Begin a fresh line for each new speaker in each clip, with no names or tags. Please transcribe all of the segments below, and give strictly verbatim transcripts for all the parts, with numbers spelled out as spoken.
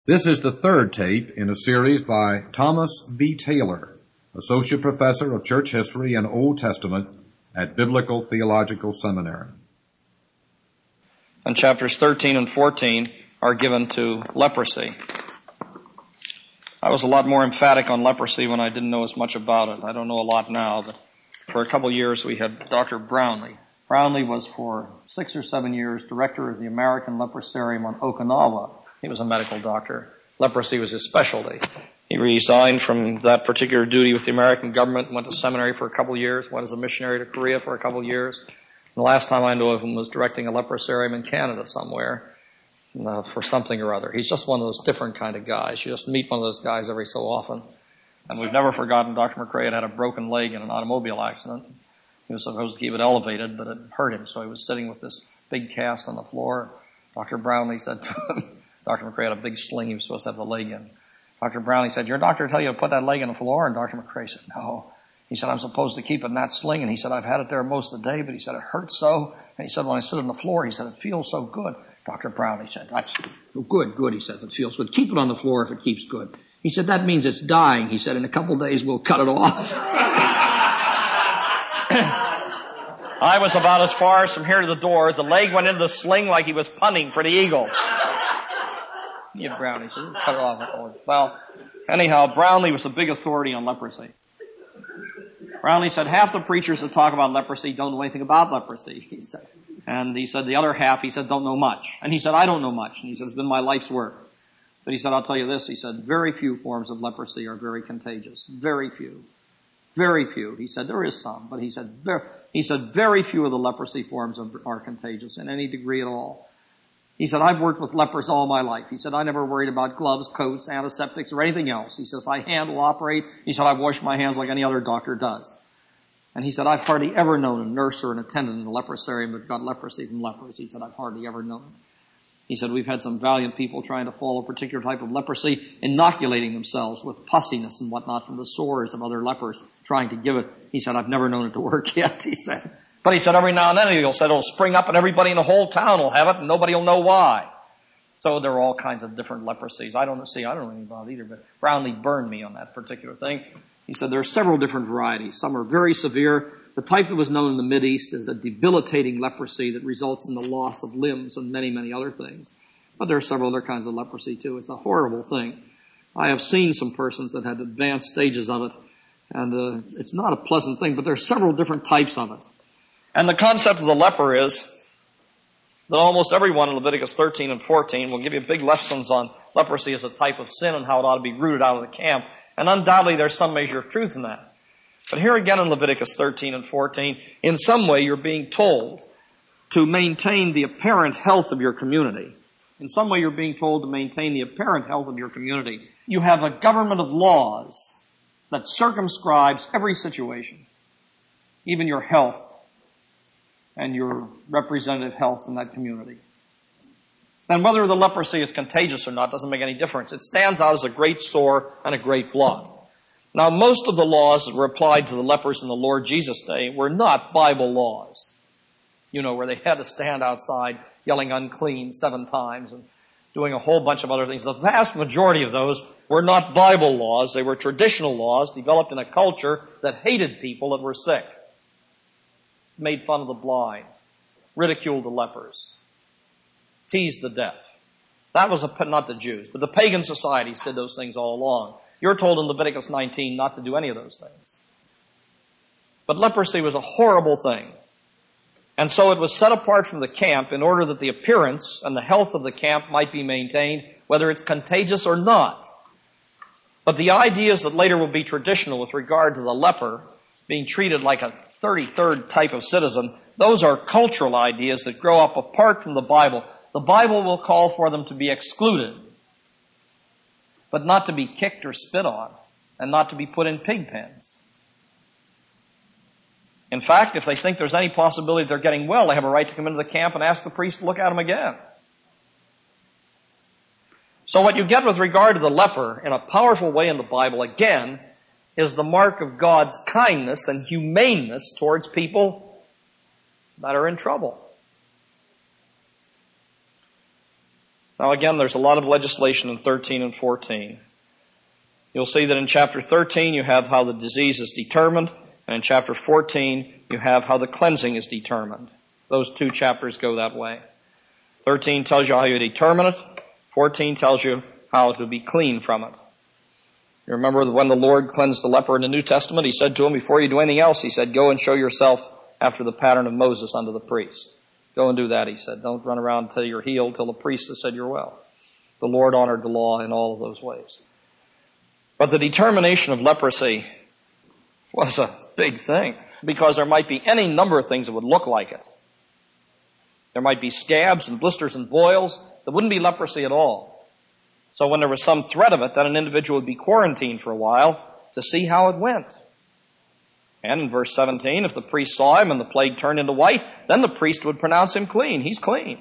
This is the third tape in a series by Thomas B. Taylor, Associate Professor of Church History and Old Testament at Biblical Theological Seminary.
And chapters thirteen and fourteen are given to leprosy. I was a lot more emphatic on leprosy when I didn't know as much about it. I don't know a lot now, but for a couple of years we had Doctor Brownlee. Brownlee was for six or seven years director of the American Leprosarium on Okinawa. He was a medical doctor. Leprosy was his specialty. He resigned from that particular duty with the American government, went to seminary for a couple of years, went as a missionary to Korea for a couple of years. The last time I know of him was directing a leprosarium in Canada somewhere uh, for something or other. He's just one of those different kind of guys. You just meet one of those guys every so often. And we've never forgotten Doctor McCrae had had a broken leg in an automobile accident. He was supposed to keep it elevated, but it hurt him, so he was sitting with this big cast on the floor. Doctor Brownlee said to him, Doctor McCrae had a big sling he was supposed to have the leg in. Doctor Brownlee said, your doctor tell you to put that leg in the floor? And Doctor McCrae said, no. He said, I'm supposed to keep it in that sling. And he said, I've had it there most of the day, but he said, it hurts so. And he said, when I sit on the floor, he said, it feels so good. Doctor Brownlee said, that's good, good. He said, if it feels good. Keep it on the floor if it keeps good. He said, that means it's dying. He said, in a couple of days, we'll cut it off. I was about as far as from here to the door. The leg went into the sling like he was punting for the Eagles. Yeah, Brownlee said, cut it off. Well, anyhow, Brownlee was a big authority on leprosy. Brownlee said, half the preachers that talk about leprosy don't know anything about leprosy, he said. And he said, the other half, he said, don't know much. And he said, I don't know much. And he said, it's been my life's work. But he said, I'll tell you this. He said, very few forms of leprosy are very contagious. Very few. Very few. He said, there is some. But he said, very, he said, very few of the leprosy forms are, are contagious in any degree at all. He said, I've worked with lepers all my life. He said, I never worried about gloves, coats, antiseptics, or anything else. He says, I handle, operate. He said, I wash my hands like any other doctor does. And he said, I've hardly ever known a nurse or an attendant in a leprosarium that got leprosy from lepers. He said, I've hardly ever known it. He said, we've had some valiant people trying to follow a particular type of leprosy, inoculating themselves with pussiness and whatnot from the sores of other lepers, trying to give it. He said, I've never known it to work yet, he said. But he said every now and then he'll say it'll spring up and everybody in the whole town will have it and nobody will know why. So there are all kinds of different leprosies. I don't see, I don't know anything about it either, but Brownlee burned me on that particular thing. He said there are several different varieties. Some are very severe. The type that was known in the Mideast is a debilitating leprosy that results in the loss of limbs and many, many other things. But there are several other kinds of leprosy too. It's a horrible thing. I have seen some persons that had advanced stages of it, and uh, it's not a pleasant thing, but there are several different types of it. And the concept of the leper is that almost everyone in Leviticus thirteen and fourteen will give you big lessons on leprosy as a type of sin and how it ought to be rooted out of the camp. And undoubtedly there's some measure of truth in that. But here again in Leviticus thirteen and fourteen, in some way you're being told to maintain the apparent health of your community. In some way you're being told to maintain the apparent health of your community. You have a government of laws that circumscribes every situation, even your health and your representative health in that community. Then whether the leprosy is contagious or not doesn't make any difference. It stands out as a great sore and a great blot. Now, most of the laws that were applied to the lepers in the Lord Jesus' day were not Bible laws. You know, where they had to stand outside yelling unclean seven times and doing a whole bunch of other things. The vast majority of those were not Bible laws. They were traditional laws developed in a culture that hated people that were sick, made fun of the blind, ridiculed the lepers, teased the deaf. That was a, not the Jews, but the pagan societies did those things all along. You're told in Leviticus nineteen not to do any of those things. But leprosy was a horrible thing. And so it was set apart from the camp in order that the appearance and the health of the camp might be maintained, whether it's contagious or not. But the ideas that later will be traditional with regard to the leper being treated like a thirty-third type of citizen, those are cultural ideas that grow up apart from the Bible. The Bible will call for them to be excluded, but not to be kicked or spit on, and not to be put in pig pens. In fact, if they think there's any possibility they're getting well, they have a right to come into the camp and ask the priest to look at them again. So what you get with regard to the leper in a powerful way in the Bible, again, is the mark of God's kindness and humaneness towards people that are in trouble. Now again, there's a lot of legislation in thirteen and fourteen. You'll see that in chapter thirteen you have how the disease is determined, and in chapter fourteen you have how the cleansing is determined. Those two chapters go that way. thirteen tells you how you determine it. fourteen tells you how to be clean from it. You remember when the Lord cleansed the leper in the New Testament, he said to him, before you do anything else, he said, go and show yourself after the pattern of Moses unto the priest. Go and do that, he said. Don't run around until you're healed, till the priest has said you're well. The Lord honored the law in all of those ways. But the determination of leprosy was a big thing, because there might be any number of things that would look like it. There might be scabs and blisters and boils. There wouldn't be leprosy at all. So when there was some threat of it, then an individual would be quarantined for a while to see how it went. And in verse seventeen, if the priest saw him and the plague turned into white, then the priest would pronounce him clean. He's clean.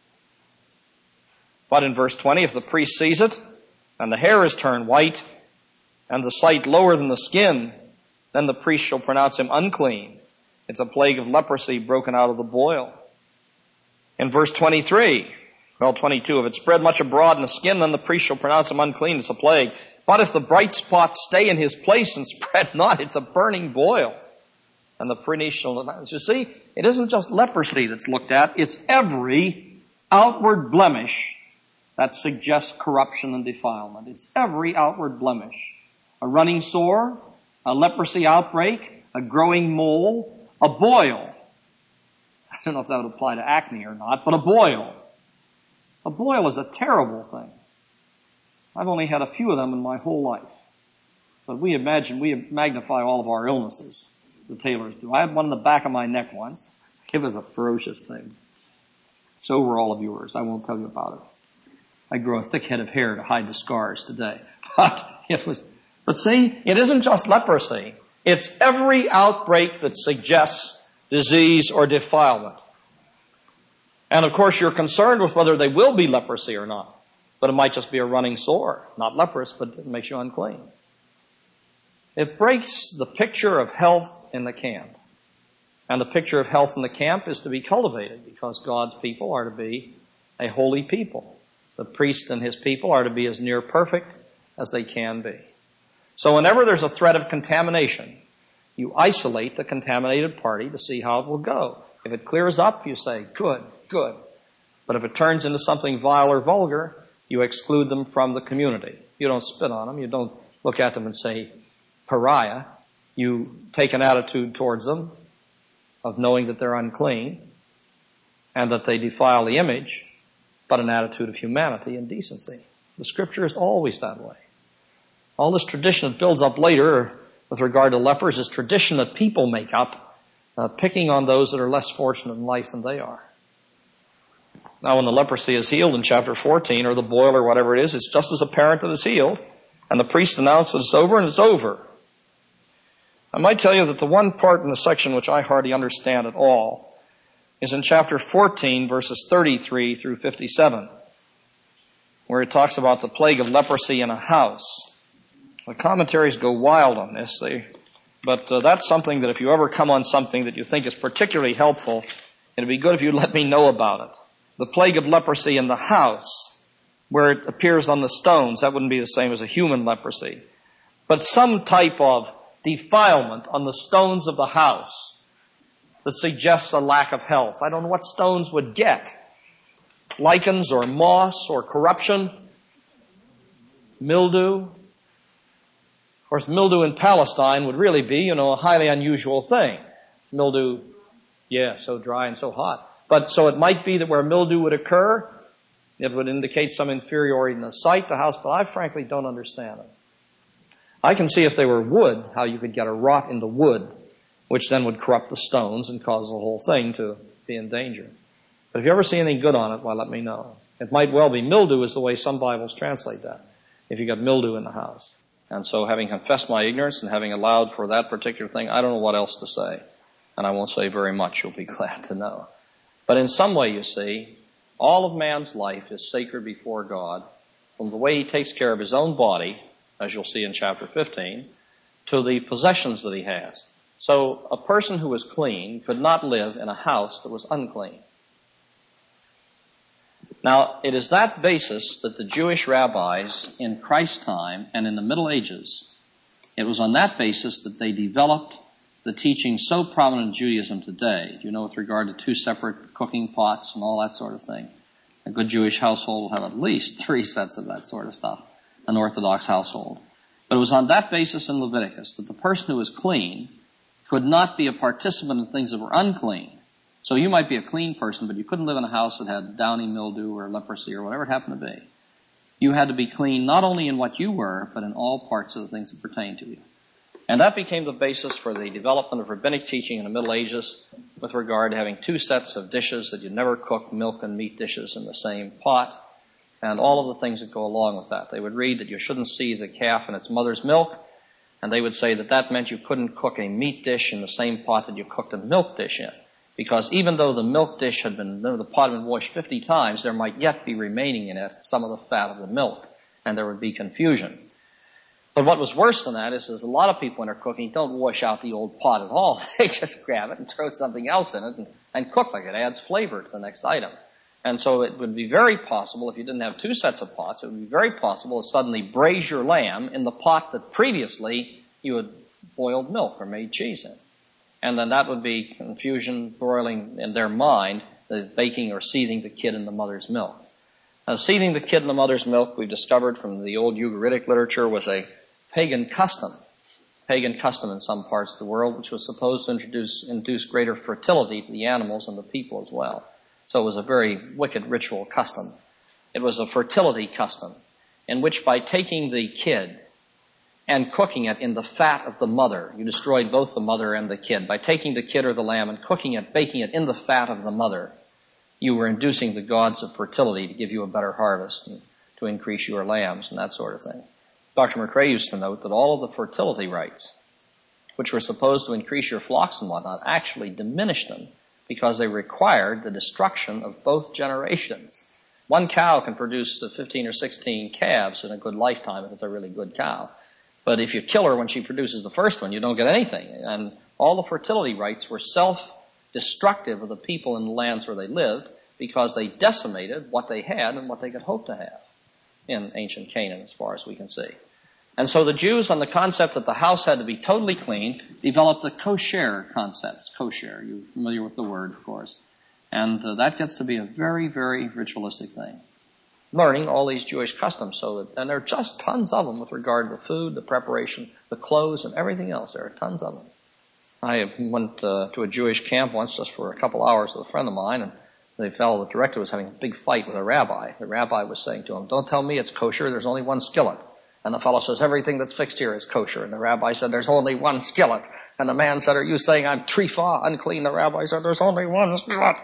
But in verse twenty, if the priest sees it, and the hair is turned white, and the sight lower than the skin, then the priest shall pronounce him unclean. It's a plague of leprosy broken out of the boil. In verse twenty-three, well, twenty-two, if it spread much abroad in the skin, then the priest shall pronounce him unclean. It's a plague. But if the bright spots stay in his place and spread not, it's a burning boil. And the priest shall... You see, it isn't just leprosy that's looked at. It's every outward blemish that suggests corruption and defilement. It's every outward blemish. A running sore, a leprosy outbreak, a growing mole, a boil. I don't know if that would apply to acne or not, but a boil. A boil is a terrible thing. I've only had a few of them in my whole life. But we imagine, we magnify all of our illnesses, the Taylors do. I had one in the back of my neck once. It was a ferocious thing. So were all of yours. I won't tell you about it. I grow a thick head of hair to hide the scars today. But it was, but see, it isn't just leprosy. It's every outbreak that suggests disease or defilement. And of course you're concerned with whether they will be leprosy or not. But it might just be a running sore. Not leprous, but it makes you unclean. It breaks the picture of health in the camp. And the picture of health in the camp is to be cultivated, because God's people are to be a holy people. The priest and his people are to be as near perfect as they can be. So whenever there's a threat of contamination, you isolate the contaminated party to see how it will go. If it clears up, you say, good, good. But if it turns into something vile or vulgar, you exclude them from the community. You don't spit on them. You don't look at them and say, pariah. You take an attitude towards them of knowing that they're unclean and that they defile the image, but an attitude of humanity and decency. The Scripture is always that way. All this tradition that builds up later with regard to lepers is tradition that people make up, uh, picking on those that are less fortunate in life than they are. Now, when the leprosy is healed in chapter fourteen, or the boil or whatever it is, it's just as apparent that it's healed, and the priest announces it's over, and it's over. I might tell you that the one part in the section which I hardly understand at all is in chapter fourteen, verses thirty-three through fifty-seven, where it talks about the plague of leprosy in a house. The commentaries go wild on this, they, but uh, that's something that if you ever come on something that you think is particularly helpful, it'd be good if you'd let me know about it. The plague of leprosy in the house, where it appears on the stones, that wouldn't be the same as a human leprosy. But some type of defilement on the stones of the house that suggests a lack of health. I don't know what stones would get. Lichens or moss or corruption. Mildew. Of course, mildew in Palestine would really be, you know, a highly unusual thing. Mildew, yeah, so dry and so hot. But so it might be that where mildew would occur, it would indicate some inferiority in the site, the house, but I frankly don't understand it. I can see if they were wood, how you could get a rot in the wood, which then would corrupt the stones and cause the whole thing to be in danger. But if you ever see anything good on it, well, let me know. It might well be mildew is the way some Bibles translate that, if you got mildew in the house. And so having confessed my ignorance and having allowed for that particular thing, I don't know what else to say. And I won't say very much, you'll be glad to know. But in some way, you see, all of man's life is sacred before God, from the way he takes care of his own body, as you'll see in chapter fifteen, to the possessions that he has. So a person who is clean could not live in a house that was unclean. Now, it is that basis that the Jewish rabbis in Christ's time and in the Middle Ages, it was on that basis that they developed the teaching so prominent in Judaism today, you know, with regard to two separate cooking pots and all that sort of thing. A good Jewish household will have at least three sets of that sort of stuff, an Orthodox household. But it was on that basis in Leviticus that the person who was clean could not be a participant in things that were unclean. So you might be a clean person, but you couldn't live in a house that had downy mildew or leprosy or whatever it happened to be. You had to be clean not only in what you were, but in all parts of the things that pertain to you. And that became the basis for the development of rabbinic teaching in the Middle Ages with regard to having two sets of dishes, that you never cook milk and meat dishes in the same pot, and all of the things that go along with that. They would read that you shouldn't see the calf in its mother's milk, and they would say that that meant you couldn't cook a meat dish in the same pot that you cooked a milk dish in. Because even though the milk dish had been, the pot had been washed fifty times, there might yet be remaining in it some of the fat of the milk, and there would be confusion. But what was worse than that is, is a lot of people when they're cooking don't wash out the old pot at all. They just grab it and throw something else in it and, and cook like it. Adds flavor to the next item. And so it would be very possible, if you didn't have two sets of pots, it would be very possible to suddenly braise your lamb in the pot that previously you had boiled milk or made cheese in. And then that would be confusion broiling in their mind, the baking or seething the kid in the mother's milk. Now, seething the kid in the mother's milk, we've discovered from the old Ugaritic literature, was a pagan custom, pagan custom in some parts of the world, which was supposed to introduce, induce greater fertility to the animals and the people as well. So it was a very wicked ritual custom. It was a fertility custom in which by taking the kid and cooking it in the fat of the mother, you destroyed both the mother and the kid. By taking the kid or the lamb and cooking it, baking it in the fat of the mother, you were inducing the gods of fertility to give you a better harvest and to increase your lambs and that sort of thing. Doctor McRae used to note that all of the fertility rites, which were supposed to increase your flocks and whatnot, actually diminished them because they required the destruction of both generations. One cow can produce fifteen or sixteen calves in a good lifetime if it's a really good cow. But if you kill her when she produces the first one, you don't get anything. And all the fertility rites were self-destructive of the people in the lands where they lived because they decimated what they had and what they could hope to have in ancient Canaan, as far as we can see. And so the Jews, on the concept that the house had to be totally clean, developed the kosher concept. Kosher, you're familiar with the word, of course. And uh, that gets to be a very, very ritualistic thing. Learning all these Jewish customs, so that, and there are just tons of them with regard to the food, the preparation, the clothes, and everything else. There are tons of them. I went uh, to a Jewish camp once just for a couple hours with a friend of mine, and the fellow, the director, was having a big fight with a rabbi. The rabbi was saying to him, "Don't tell me it's kosher, there's only one skillet." And the fellow says, "Everything that's fixed here is kosher." And the rabbi said, "There's only one skillet." And the man said, "Are you saying I'm trifa, unclean?" The rabbi said, "There's only one skillet."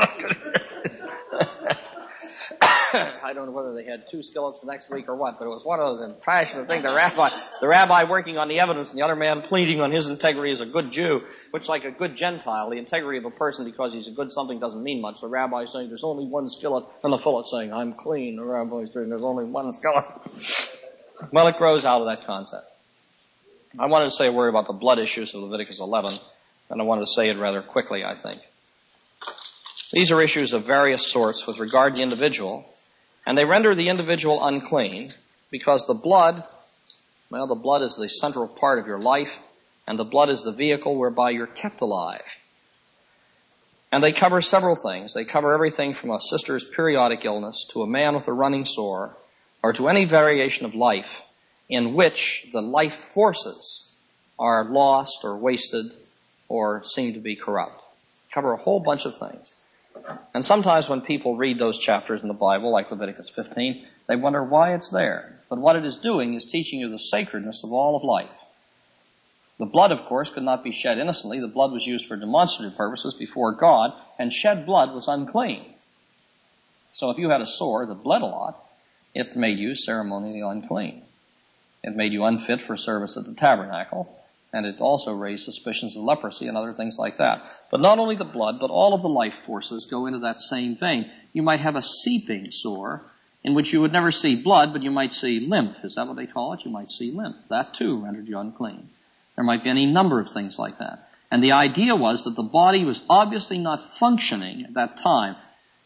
I don't know whether they had two skillets the next week or what, but it was one of those passionate things. The rabbi, the rabbi working on the evidence and the other man pleading on his integrity as a good Jew, which like a good Gentile, the integrity of a person because he's a good something doesn't mean much. The rabbi saying there's only one skillet, and the fellow saying I'm clean. The rabbi saying there's only one skillet. Well, it grows out of that concept. I wanted to say a word about the blood issues of Leviticus eleven, and I wanted to say it rather quickly, I think. These are issues of various sorts with regard to the individual, and they render the individual unclean because the blood, well, the blood is the central part of your life, and the blood is the vehicle whereby you're kept alive. And they cover several things. They cover everything from a sister's periodic illness to a man with a running sore, or to any variation of life in which the life forces are lost or wasted or seem to be corrupt. Cover a whole bunch of things. And sometimes when people read those chapters in the Bible, like Leviticus fifteen, they wonder why it's there. But what it is doing is teaching you the sacredness of all of life. The blood, of course, could not be shed innocently. The blood was used for demonstrative purposes before God, and shed blood was unclean. So if you had a sore that bled a lot, it made you ceremonially unclean. It made you unfit for service at the tabernacle, and it also raised suspicions of leprosy and other things like that. But not only the blood, but all of the life forces go into that same vein. You might have a seeping sore in which you would never see blood, but you might see lymph. Is that what they call it? You might see lymph. That too rendered you unclean. There might be any number of things like that. And the idea was that the body was obviously not functioning at that time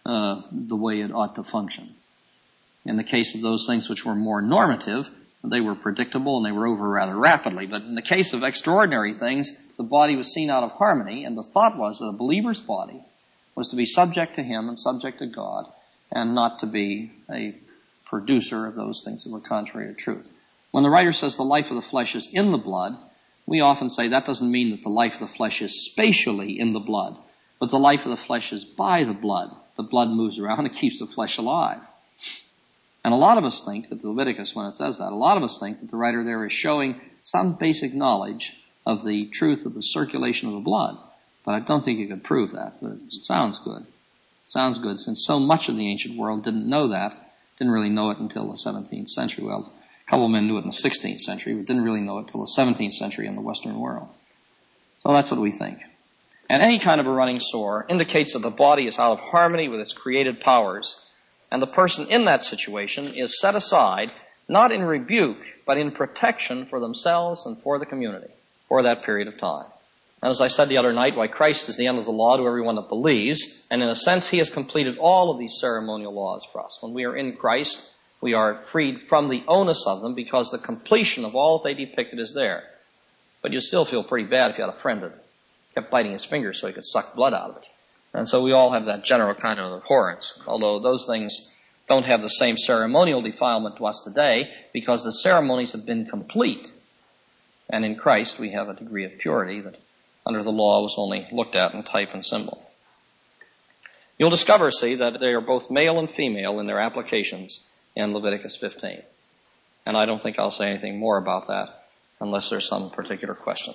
uh, the way it ought to function. In the case of those things which were more normative, they were predictable and they were over rather rapidly. But in the case of extraordinary things, the body was seen out of harmony, and the thought was that a believer's body was to be subject to him and subject to God, and not to be a producer of those things that were contrary to truth. When the writer says the life of the flesh is in the blood, we often say that doesn't mean that the life of the flesh is spatially in the blood, but the life of the flesh is by the blood. The blood moves around and keeps the flesh alive. And a lot of us think that Leviticus, when it says that, a lot of us think that the writer there is showing some basic knowledge of the truth of the circulation of the blood. But I don't think you could prove that. But it sounds good. It sounds good, since so much of the ancient world didn't know that, didn't really know it until the seventeenth century. Well, a couple of men knew it in the sixteenth century, but didn't really know it until the seventeenth century in the Western world. So that's what we think. And any kind of a running sore indicates that the body is out of harmony with its created powers, and the person in that situation is set aside, not in rebuke, but in protection for themselves and for the community for that period of time. And as I said the other night, why Christ is the end of the law to everyone that believes, and in a sense he has completed all of these ceremonial laws for us. When we are in Christ, we are freed from the onus of them because the completion of all that they depicted is there. But you still feel pretty bad if you had a friend that kept biting his fingers so he could suck blood out of it. And so we all have that general kind of abhorrence, although those things don't have the same ceremonial defilement to us today because the ceremonies have been complete. And in Christ we have a degree of purity that under the law was only looked at in type and symbol. You'll discover, see, that they are both male and female in their applications in Leviticus fifteen. And I don't think I'll say anything more about that unless there's some particular question.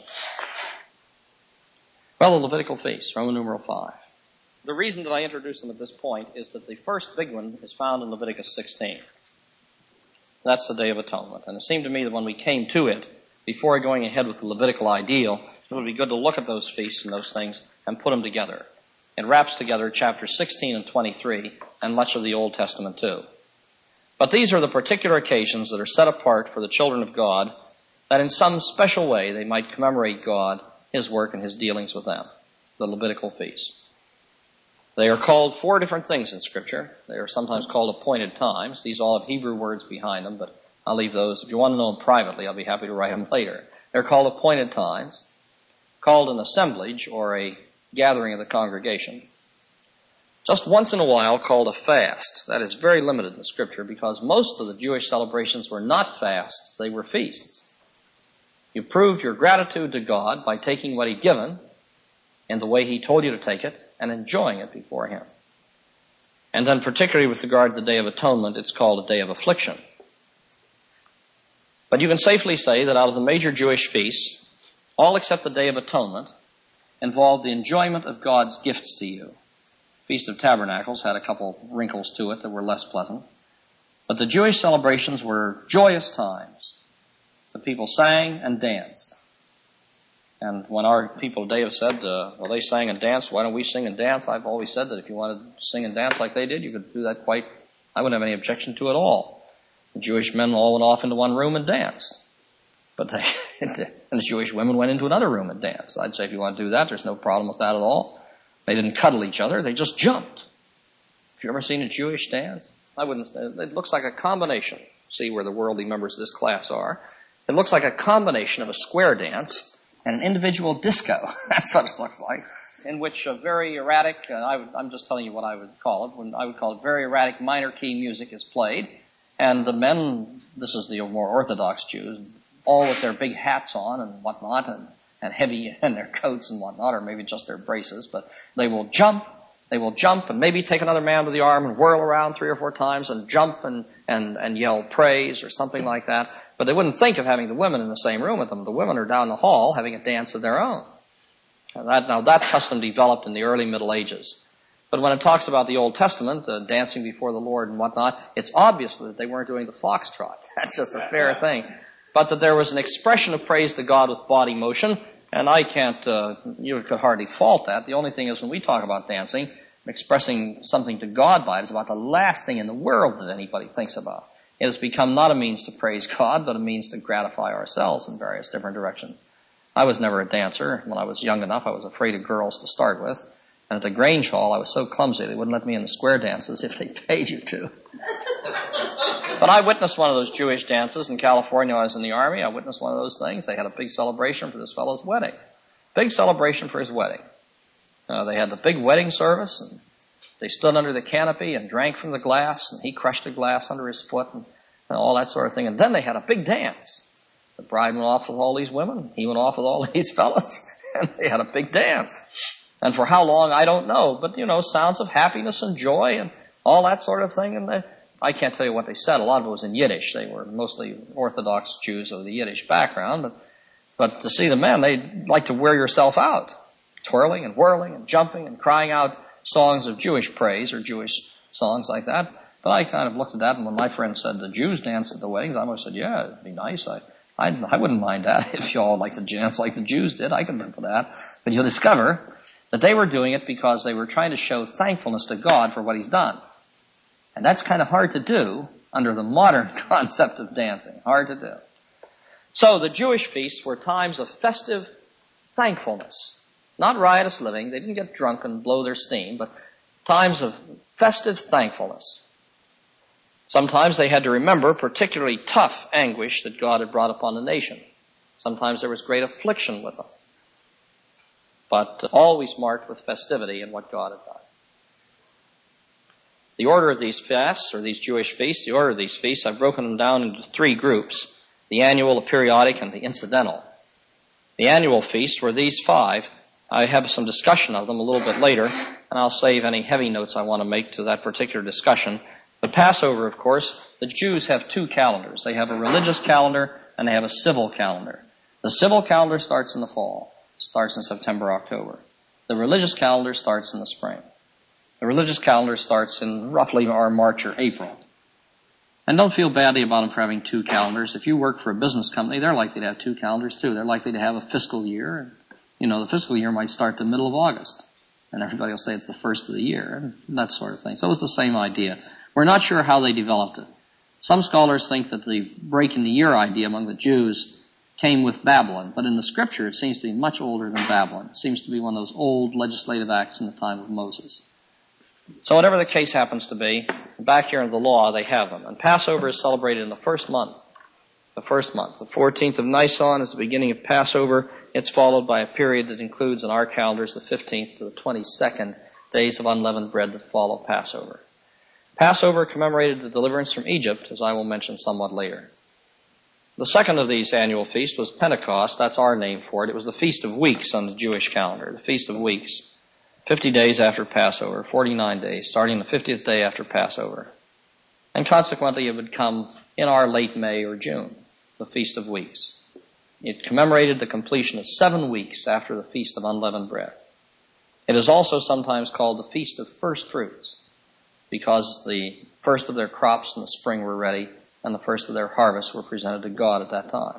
Well, the Levitical feasts, Roman numeral five. The reason that I introduced them at this point is that the first big one is found in Leviticus sixteen. That's the Day of Atonement. And it seemed to me that when we came to it, before going ahead with the Levitical ideal, it would be good to look at those feasts and those things and put them together. It wraps together chapters sixteen and twenty-three and much of the Old Testament too. But these are the particular occasions that are set apart for the children of God, that in some special way they might commemorate God, his work, and his dealings with them, the Levitical feasts. They are called four different things in Scripture. They are sometimes called appointed times. These all have Hebrew words behind them, but I'll leave those. If you want to know them privately, I'll be happy to write them later. They're called appointed times, called an assemblage or a gathering of the congregation. Just once in a while called a fast. That is very limited in the Scripture because most of the Jewish celebrations were not fasts, they were feasts. You proved your gratitude to God by taking what he'd given in the way he told you to take it and enjoying it before him. And then particularly with regard to the Day of Atonement, it's called a day of affliction. But you can safely say that out of the major Jewish feasts, all except the Day of Atonement involved the enjoyment of God's gifts to you. Feast of Tabernacles had a couple wrinkles to it that were less pleasant. But the Jewish celebrations were joyous times. The people sang and danced. And when our people today have said, uh, well, they sang and danced, why don't we sing and dance? I've always said that if you wanted to sing and dance like they did, you could do that quite, I wouldn't have any objection to it at all. The Jewish men all went off into one room and danced. But they, and the Jewish women went into another room and danced. I'd say if you want to do that, there's no problem with that at all. They didn't cuddle each other, they just jumped. Have you ever seen a Jewish dance? I wouldn't say, it looks like a combination. See where the worldly members of this class are. It looks like a combination of a square dance and an individual disco. That's what it looks like. In which a very erratic, uh, I would, I'm just telling you what I would call it, when I would call it very erratic minor key music is played. And the men, this is the more Orthodox Jews, all with their big hats on and whatnot, and, and heavy in their coats and whatnot, or maybe just their braces, but they will jump, they will jump and maybe take another man by the arm and whirl around three or four times and jump and, and, and yell praise or something like that. But they wouldn't think of having the women in the same room with them. The women are down the hall having a dance of their own. Now that, now that custom developed in the early Middle Ages. But when it talks about the Old Testament, uh, dancing before the Lord and whatnot, it's obvious that they weren't doing the foxtrot. That's just a fair thing. But that there was an expression of praise to God with body motion, and I can't, uh, you could hardly fault that. The only thing is when we talk about dancing, expressing something to God by it is about the last thing in the world that anybody thinks about. It has become not a means to praise God, but a means to gratify ourselves in various different directions. I was never a dancer. When I was young enough, I was afraid of girls to start with. And at the Grange Hall, I was so clumsy they wouldn't let me in the square dances if they paid you to. But I witnessed one of those Jewish dances in California when I was in the Army. I witnessed one of those things. They had a big celebration for this fellow's wedding. Big celebration for his wedding. Uh, they had the big wedding service, and they stood under the canopy and drank from the glass, and he crushed the glass under his foot, and, and all that sort of thing. And then they had a big dance. The bride went off with all these women. He went off with all these fellas, and they had a big dance. And for how long, I don't know. But, you know, sounds of happiness and joy and all that sort of thing. And they, I can't tell you what they said. A lot of it was in Yiddish. They were mostly Orthodox Jews of the Yiddish background. But, but to see the men, they'd like to wear yourself out, twirling and whirling and jumping and crying out songs of Jewish praise or Jewish songs like that. But I kind of looked at that, and when my friend said the Jews dance at the weddings, I must have said, yeah, it'd be nice. I, I, I wouldn't mind that if you all like to dance like the Jews did. I could live with that. But you'll discover that they were doing it because they were trying to show thankfulness to God for what he's done. And that's kind of hard to do under the modern concept of dancing. Hard to do. So the Jewish feasts were times of festive thankfulness. Not riotous living. They didn't get drunk and blow their steam, but times of festive thankfulness. Sometimes they had to remember particularly tough anguish that God had brought upon the nation. Sometimes there was great affliction with them. But always marked with festivity in what God had done. The order of these fasts, or these Jewish feasts, the order of these feasts, I've broken them down into three groups: the annual, the periodic, and the incidental. The annual feasts were these five. I have some discussion of them a little bit later, and I'll save any heavy notes I want to make to that particular discussion. But Passover, of course, the Jews have two calendars. They have a religious calendar and they have a civil calendar. The civil calendar starts in the fall. Starts in September, October. The religious calendar starts in the spring. The religious calendar starts in roughly our March or April. And don't feel badly about them for having two calendars. If you work for a business company, they're likely to have two calendars too. They're likely to have a fiscal year. And, you know, the fiscal year might start the middle of August. And everybody will say it's the first of the year and that sort of thing. So it's the same idea. We're not sure how they developed it. Some scholars think that the break in the year idea among the Jews came with Babylon, but in the scripture it seems to be much older than Babylon. It seems to be one of those old legislative acts in the time of Moses. So whatever the case happens to be, back here in the law they have them. And Passover is celebrated in the first month. The first month. The fourteenth of Nisan is the beginning of Passover. It's followed by a period that includes in our calendars the fifteenth to the twenty-second days of unleavened bread that follow Passover. Passover commemorated the deliverance from Egypt, as I will mention somewhat later. The second of these annual feasts was Pentecost. That's our name for it. It was the Feast of Weeks on the Jewish calendar, the Feast of Weeks. fifty days after Passover, forty-nine days, starting the fiftieth day after Passover. And consequently, it would come in our late May or June, the Feast of Weeks. It commemorated the completion of seven weeks after the Feast of Unleavened Bread. It is also sometimes called the Feast of First Fruits, because the first of their crops in the spring were ready, and the first of their harvests were presented to God at that time.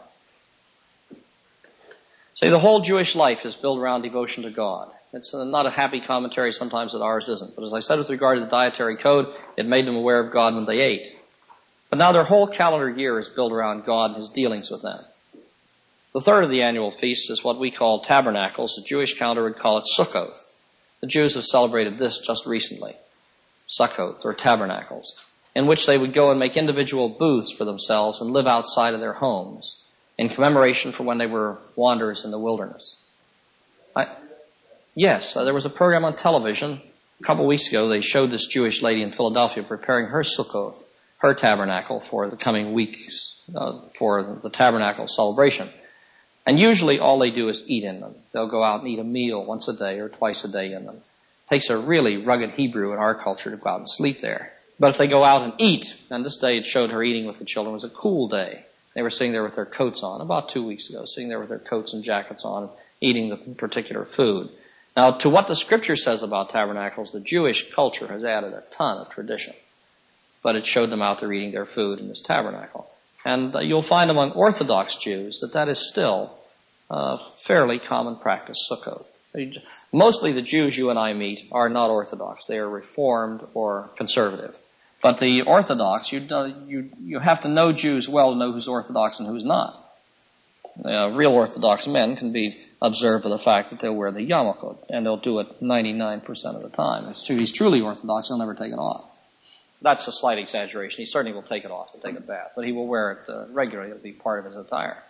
See, the whole Jewish life is built around devotion to God. It's not a happy commentary sometimes that ours isn't. But as I said with regard to the dietary code, it made them aware of God when they ate. But now their whole calendar year is built around God and his dealings with them. The third of the annual feasts is what we call tabernacles. The Jewish calendar would call it Sukkoth. The Jews have celebrated this just recently. Sukkoth, or tabernacles, in which they would go and make individual booths for themselves and live outside of their homes in commemoration for when they were wanderers in the wilderness. I, yes, uh, there was a program on television a couple weeks ago. They showed this Jewish lady in Philadelphia preparing her Sukkoth, her tabernacle, for the coming weeks, uh, for the tabernacle celebration. And usually all they do is eat in them. They'll go out and eat a meal once a day or twice a day in them. It takes a really rugged Hebrew in our culture to go out and sleep there. But if they go out and eat, and this day it showed her eating with the children, it was a cool day. They were sitting there with their coats on, about two weeks ago, sitting there with their coats and jackets on, eating the particular food. Now, to what the scripture says about tabernacles, the Jewish culture has added a ton of tradition. But it showed them out there eating their food in this tabernacle. And uh, you'll find among Orthodox Jews that that is still a fairly common practice, Sukkoth. Mostly the Jews you and I meet are not Orthodox. They are Reformed or conservative. But the Orthodox, you you you have to know Jews well to know who's Orthodox and who's not. Uh, real Orthodox men can be observed by the fact that they'll wear the yarmulke, and they'll do it ninety-nine percent of the time. If he's truly Orthodox, he'll never take it off. That's a slight exaggeration. He certainly will take it off to take a bath, but he will wear it uh, regularly. It'll be part of his attire.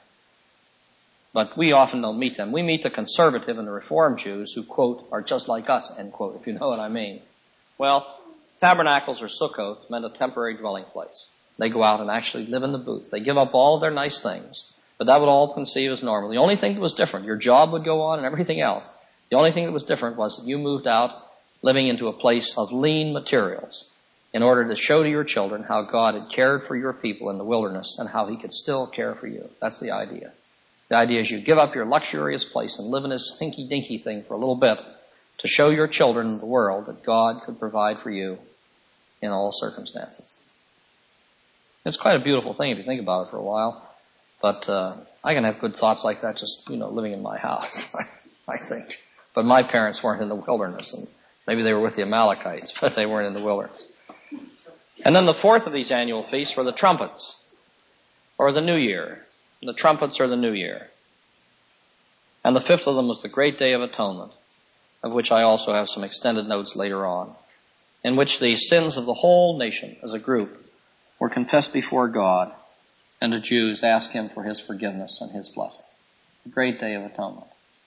But we often don't meet them. We meet the conservative and the Reform Jews who, quote, are just like us, end quote, if you know what I mean. Well, tabernacles or sukkot meant a temporary dwelling place. They go out and actually live in the booth. They give up all of their nice things, but that would all conceive as normal. The only thing that was different, your job would go on and everything else. The only thing that was different was that you moved out living into a place of lean materials in order to show to your children how God had cared for your people in the wilderness and how he could still care for you. That's the idea. The idea is you give up your luxurious place and live in this hinky-dinky thing for a little bit to show your children in the world that God could provide for you in all circumstances. It's quite a beautiful thing if you think about it for a while. But uh, I can have good thoughts like that just, you know, living in my house, I think. But my parents weren't in the wilderness, and maybe they were with the Amalekites, but they weren't in the wilderness. And then the fourth of these annual feasts were the trumpets, or the New Year. The trumpets or the New Year. And the fifth of them was the Great Day of Atonement, of which I also have some extended notes later on, in which the sins of the whole nation as a group were confessed before God, and the Jews asked him for his forgiveness and his blessing. The Great Day of Atonement.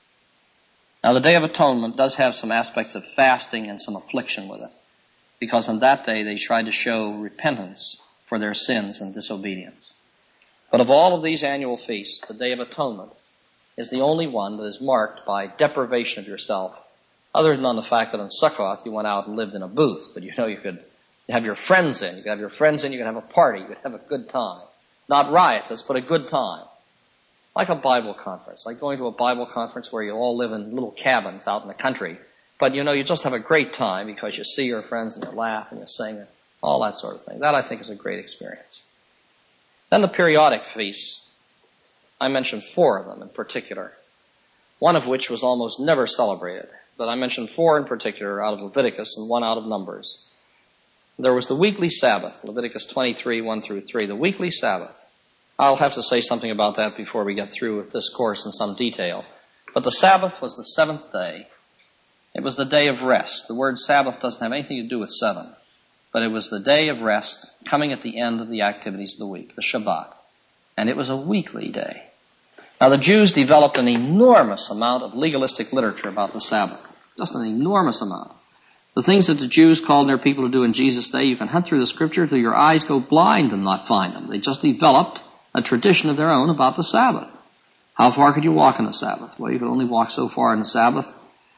Now the Day of Atonement does have some aspects of fasting and some affliction with it, because on that day they tried to show repentance for their sins and disobedience. But of all of these annual feasts, the Day of Atonement is the only one that is marked by deprivation of yourself, other than on the fact that on Sukkot you went out and lived in a booth. But you know, you could have your friends in. You could have your friends in, you could have a party, you could have a good time. Not riotous, but a good time. Like a Bible conference, like going to a Bible conference where you all live in little cabins out in the country. But you know, you just have a great time because you see your friends and you laugh and you sing and all that sort of thing. That, I think, is a great experience. Then the periodic feasts. I mentioned four of them in particular, one of which was almost never celebrated. But I mentioned four in particular out of Leviticus and one out of Numbers. There was the weekly Sabbath, Leviticus twenty-three, one through three, the weekly Sabbath. I'll have to say something about that before we get through with this course in some detail. But the Sabbath was the seventh day. It was the day of rest. The word Sabbath doesn't have anything to do with seven, but it was the day of rest coming at the end of the activities of the week, the Shabbat. And it was a weekly day. Now the Jews developed an enormous amount of legalistic literature about the Sabbath. Just an enormous amount. The things that the Jews called their people to do in Jesus' day, you can hunt through the scripture till your eyes go blind and not find them. They just developed a tradition of their own about the Sabbath. How far could you walk on the Sabbath? Well, you could only walk so far on the Sabbath.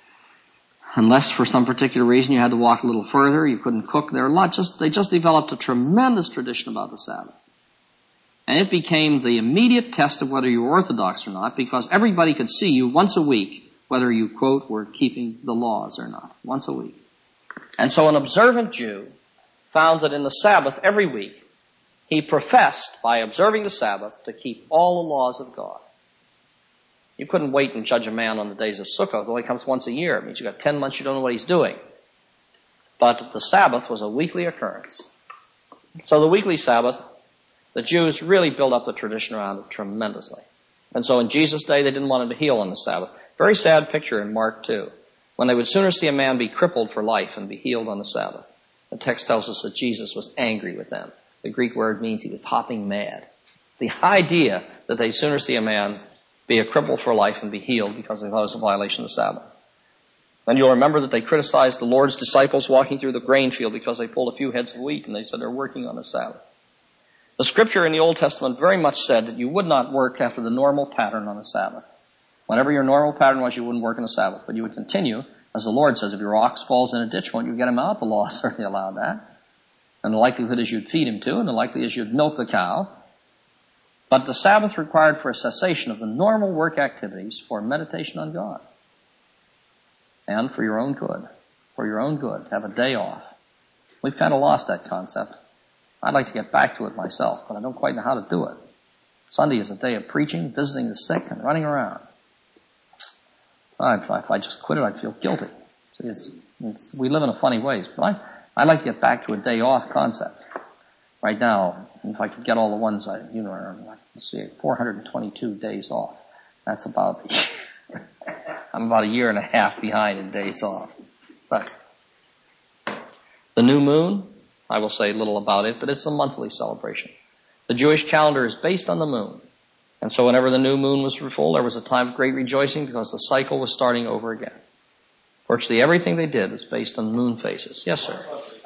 Unless for some particular reason you had to walk a little further, you couldn't cook. There are lots, just, they just developed a tremendous tradition about the Sabbath. And it became the immediate test of whether you were Orthodox or not, because everybody could see you once a week, whether you, quote, were keeping the laws or not. Once a week. And so an observant Jew found that in the Sabbath every week, he professed, by observing the Sabbath, to keep all the laws of God. You couldn't wait and judge a man on the days of Sukkot. It only comes once a year. It means you've got ten months you don't know what he's doing. But the Sabbath was a weekly occurrence. So the weekly Sabbath, the Jews really built up the tradition around it tremendously. And so in Jesus' day, they didn't want him to heal on the Sabbath. Very sad picture in Mark two, when they would sooner see a man be crippled for life and be healed on the Sabbath. The text tells us that Jesus was angry with them. The Greek word means he was hopping mad. The idea that they'd sooner see a man be a cripple for life and be healed because they thought it was a violation of the Sabbath. Then you'll remember that they criticized the Lord's disciples walking through the grain field because they pulled a few heads of wheat and they said they're working on the Sabbath. The scripture in the Old Testament very much said that you would not work after the normal pattern on the Sabbath. Whenever your normal pattern was, you wouldn't work on the Sabbath, but you would continue, as the Lord says, if your ox falls in a ditch, won't you get him out? The law certainly allowed that. And the likelihood is you'd feed him too, and the likelihood is you'd milk the cow. But the Sabbath required for a cessation of the normal work activities for meditation on God. And for your own good. For your own good. Have a day off. We've kind of lost that concept. I'd like to get back to it myself, but I don't quite know how to do it. Sunday is a day of preaching, visiting the sick, and running around. If I just quit it, I'd feel guilty. See, it's, it's, we live in a funny way. But I, I'd like to get back to a day off concept. Right now, if I could get all the ones I, you know, let's see, four hundred twenty-two days off. That's about I'm about a year and a half behind in days off. But the new moon, I will say little about it, but it's a monthly celebration. The Jewish calendar is based on the moon. And so whenever the new moon was full, there was a time of great rejoicing because the cycle was starting over again. Virtually everything they did was based on moon phases. Yes, sir.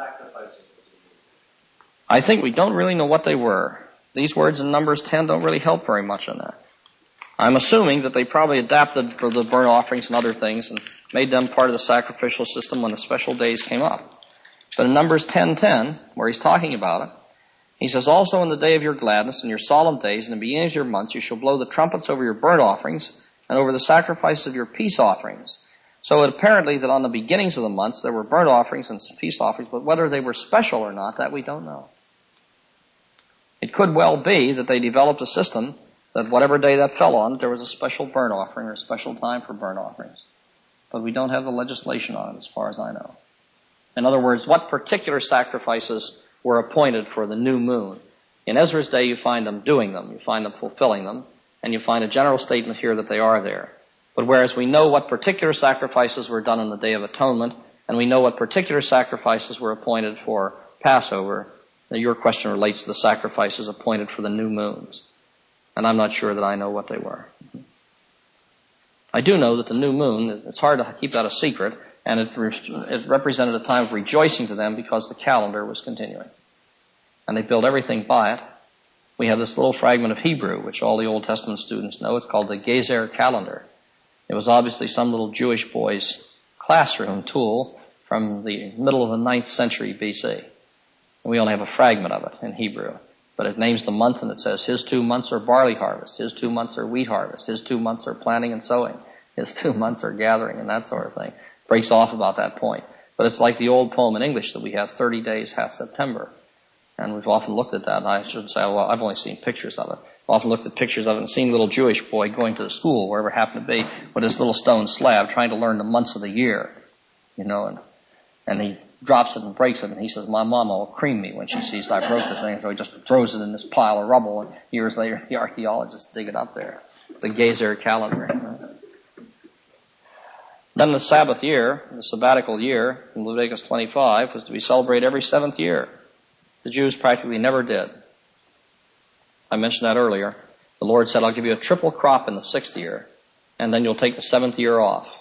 I think we don't really know what they were. These words in Numbers ten don't really help very much on that. I'm assuming that they probably adapted for the burnt offerings and other things and made them part of the sacrificial system when the special days came up. But in Numbers ten ten, where he's talking about it, he says, also in the day of your gladness and your solemn days and the beginning of your months, you shall blow the trumpets over your burnt offerings and over the sacrifices of your peace offerings. So it apparently that on the beginnings of the months there were burnt offerings and peace offerings, but whether they were special or not, that we don't know. It could well be that they developed a system that whatever day that fell on, there was a special burnt offering or a special time for burnt offerings. But we don't have the legislation on it as far as I know. In other words, what particular sacrifices were appointed for the new moon? In Ezra's day, you find them doing them. You find them fulfilling them. And you find a general statement here that they are there. But whereas we know what particular sacrifices were done on the Day of Atonement, and we know what particular sacrifices were appointed for Passover, your question relates to the sacrifices appointed for the new moons. And I'm not sure that I know what they were. I do know that the new moon, it's hard to keep that a secret, and it, it represented a time of rejoicing to them because the calendar was continuing. And they built everything by it. We have this little fragment of Hebrew, which all the Old Testament students know. It's called the Gezer calendar. It was obviously some little Jewish boy's classroom tool from the middle of the ninth century B C. We only have a fragment of it in Hebrew. But it names the month and it says his two months are barley harvest, his two months are wheat harvest, his two months are planting and sowing, his two months are gathering and that sort of thing. Breaks off about that point. But it's like the old poem in English that we have, thirty days hath September. And we've often looked at that, and I should say, well, I've only seen pictures of it. I've often looked at pictures of it and seen a little Jewish boy going to the school, wherever it happened to be, with his little stone slab, trying to learn the months of the year. You know, and, and he drops it and breaks it, and he says, my mama will cream me when she sees I broke this thing. So he just throws it in this pile of rubble, and years later the archaeologists dig it up there. The Gezer calendar. Then the Sabbath year, the sabbatical year, in Leviticus twenty-five, was to be celebrated every seventh year. The Jews practically never did. I mentioned that earlier. The Lord said, I'll give you a triple crop in the sixth year, and then you'll take the seventh year off.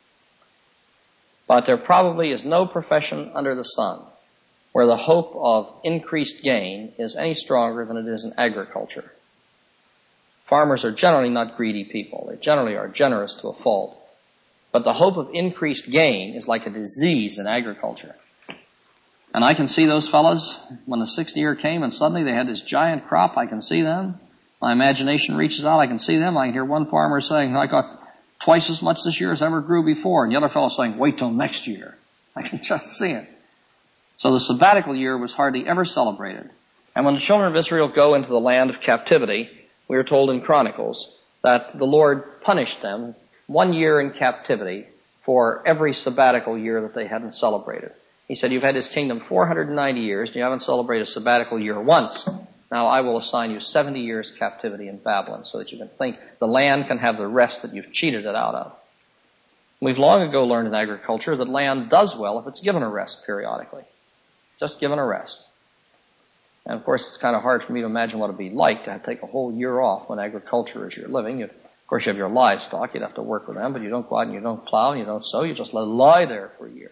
But there probably is no profession under the sun where the hope of increased gain is any stronger than it is in agriculture. Farmers are generally not greedy people. They generally are generous to a fault. But the hope of increased gain is like a disease in agriculture. And I can see those fellows when the sixth year came and suddenly they had this giant crop. I can see them. My imagination reaches out. I can see them. I can hear one farmer saying, I got twice as much this year as I ever grew before. And the other fellow saying, wait till next year. I can just see it. So the sabbatical year was hardly ever celebrated. And when the children of Israel go into the land of captivity, we are told in Chronicles that the Lord punished them one year in captivity for every sabbatical year that they hadn't celebrated. He said, you've had this kingdom four hundred ninety years, and you haven't celebrated a sabbatical year once. Now I will assign you seventy years captivity in Babylon so that you can think the land can have the rest that you've cheated it out of. We've long ago learned in agriculture that land does well if it's given a rest periodically. Just given a rest. And of course, it's kind of hard for me to imagine what it'd be like to take a whole year off when agriculture is your living. You'd, of course, you have your livestock. You'd have to work with them, but you don't go out and you don't plow and you don't sow. You just let it lie there for a year.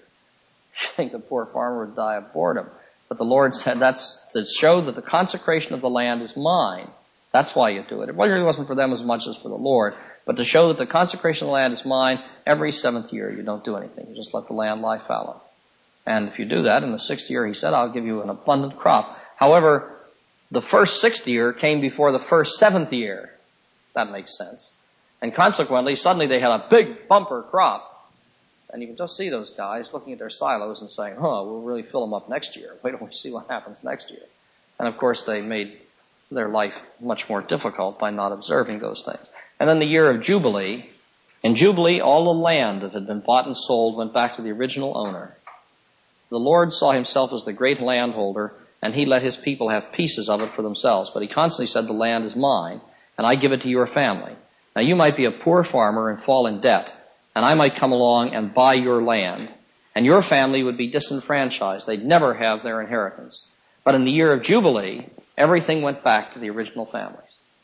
I think the poor farmer would die of boredom. But the Lord said that's to show that the consecration of the land is mine. That's why you do it. It really wasn't for them as much as for the Lord, but to show that the consecration of the land is mine, every seventh year you don't do anything. You just let the land lie fallow. And if you do that, in the sixth year, he said, I'll give you an abundant crop. However, the first sixth year came before the first seventh year. That makes sense. And consequently, suddenly they had a big bumper crop. And you can just see those guys looking at their silos and saying, huh, we'll really fill them up next year. Wait till we see what happens next year. And of course, they made their life much more difficult by not observing those things. And then the year of Jubilee. In Jubilee, all the land that had been bought and sold went back to the original owner. The Lord saw himself as the great landholder, and he let his people have pieces of it for themselves. But he constantly said, the land is mine, and I give it to your family. Now, you might be a poor farmer and fall in debt. and I might come along and buy your land, and your family would be disenfranchised. They'd never have their inheritance. But in the year of Jubilee, everything went back to the original families.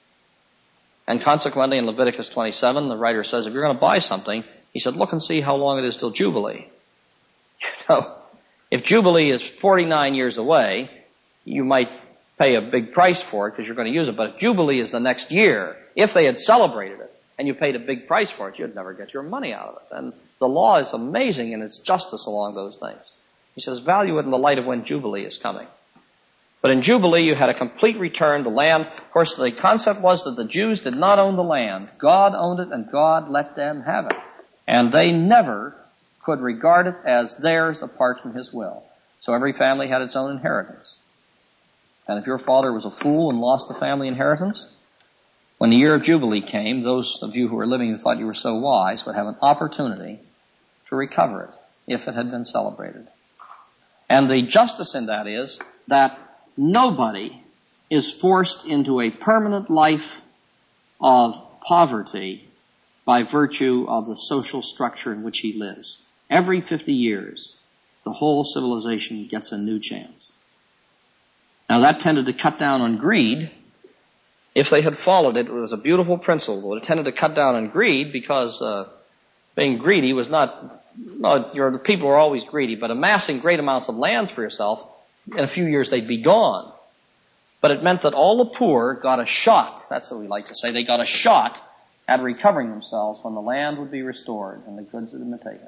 And consequently, in Leviticus twenty-seven, the writer says, if you're going to buy something, he said, look and see how long it is till Jubilee. You know, if Jubilee is forty-nine years away, you might pay a big price for it because you're going to use it. But if Jubilee is the next year, if they had celebrated it and you paid a big price for it, you'd never get your money out of it. And the law is amazing in its justice along those things. He says, value it in the light of when Jubilee is coming. But in Jubilee, you had a complete return to land. Of course, the concept was that the Jews did not own the land. God owned it, and God let them have it. And they never could regard it as theirs apart from His will. So every family had its own inheritance. And if your father was a fool and lost the family inheritance, when the year of Jubilee came, those of you who were living who thought you were so wise would have an opportunity to recover it if it had been celebrated. And the justice in that is that nobody is forced into a permanent life of poverty by virtue of the social structure in which he lives. Every fifty years, the whole civilization gets a new chance. Now that tended to cut down on greed. If they had followed it, it was a beautiful principle. It tended to cut down on greed because uh, being greedy was not, no, your, the people are always greedy, but amassing great amounts of lands for yourself, in a few years they'd be gone. But it meant that all the poor got a shot, that's what we like to say, they got a shot at recovering themselves when the land would be restored and the goods had been taken.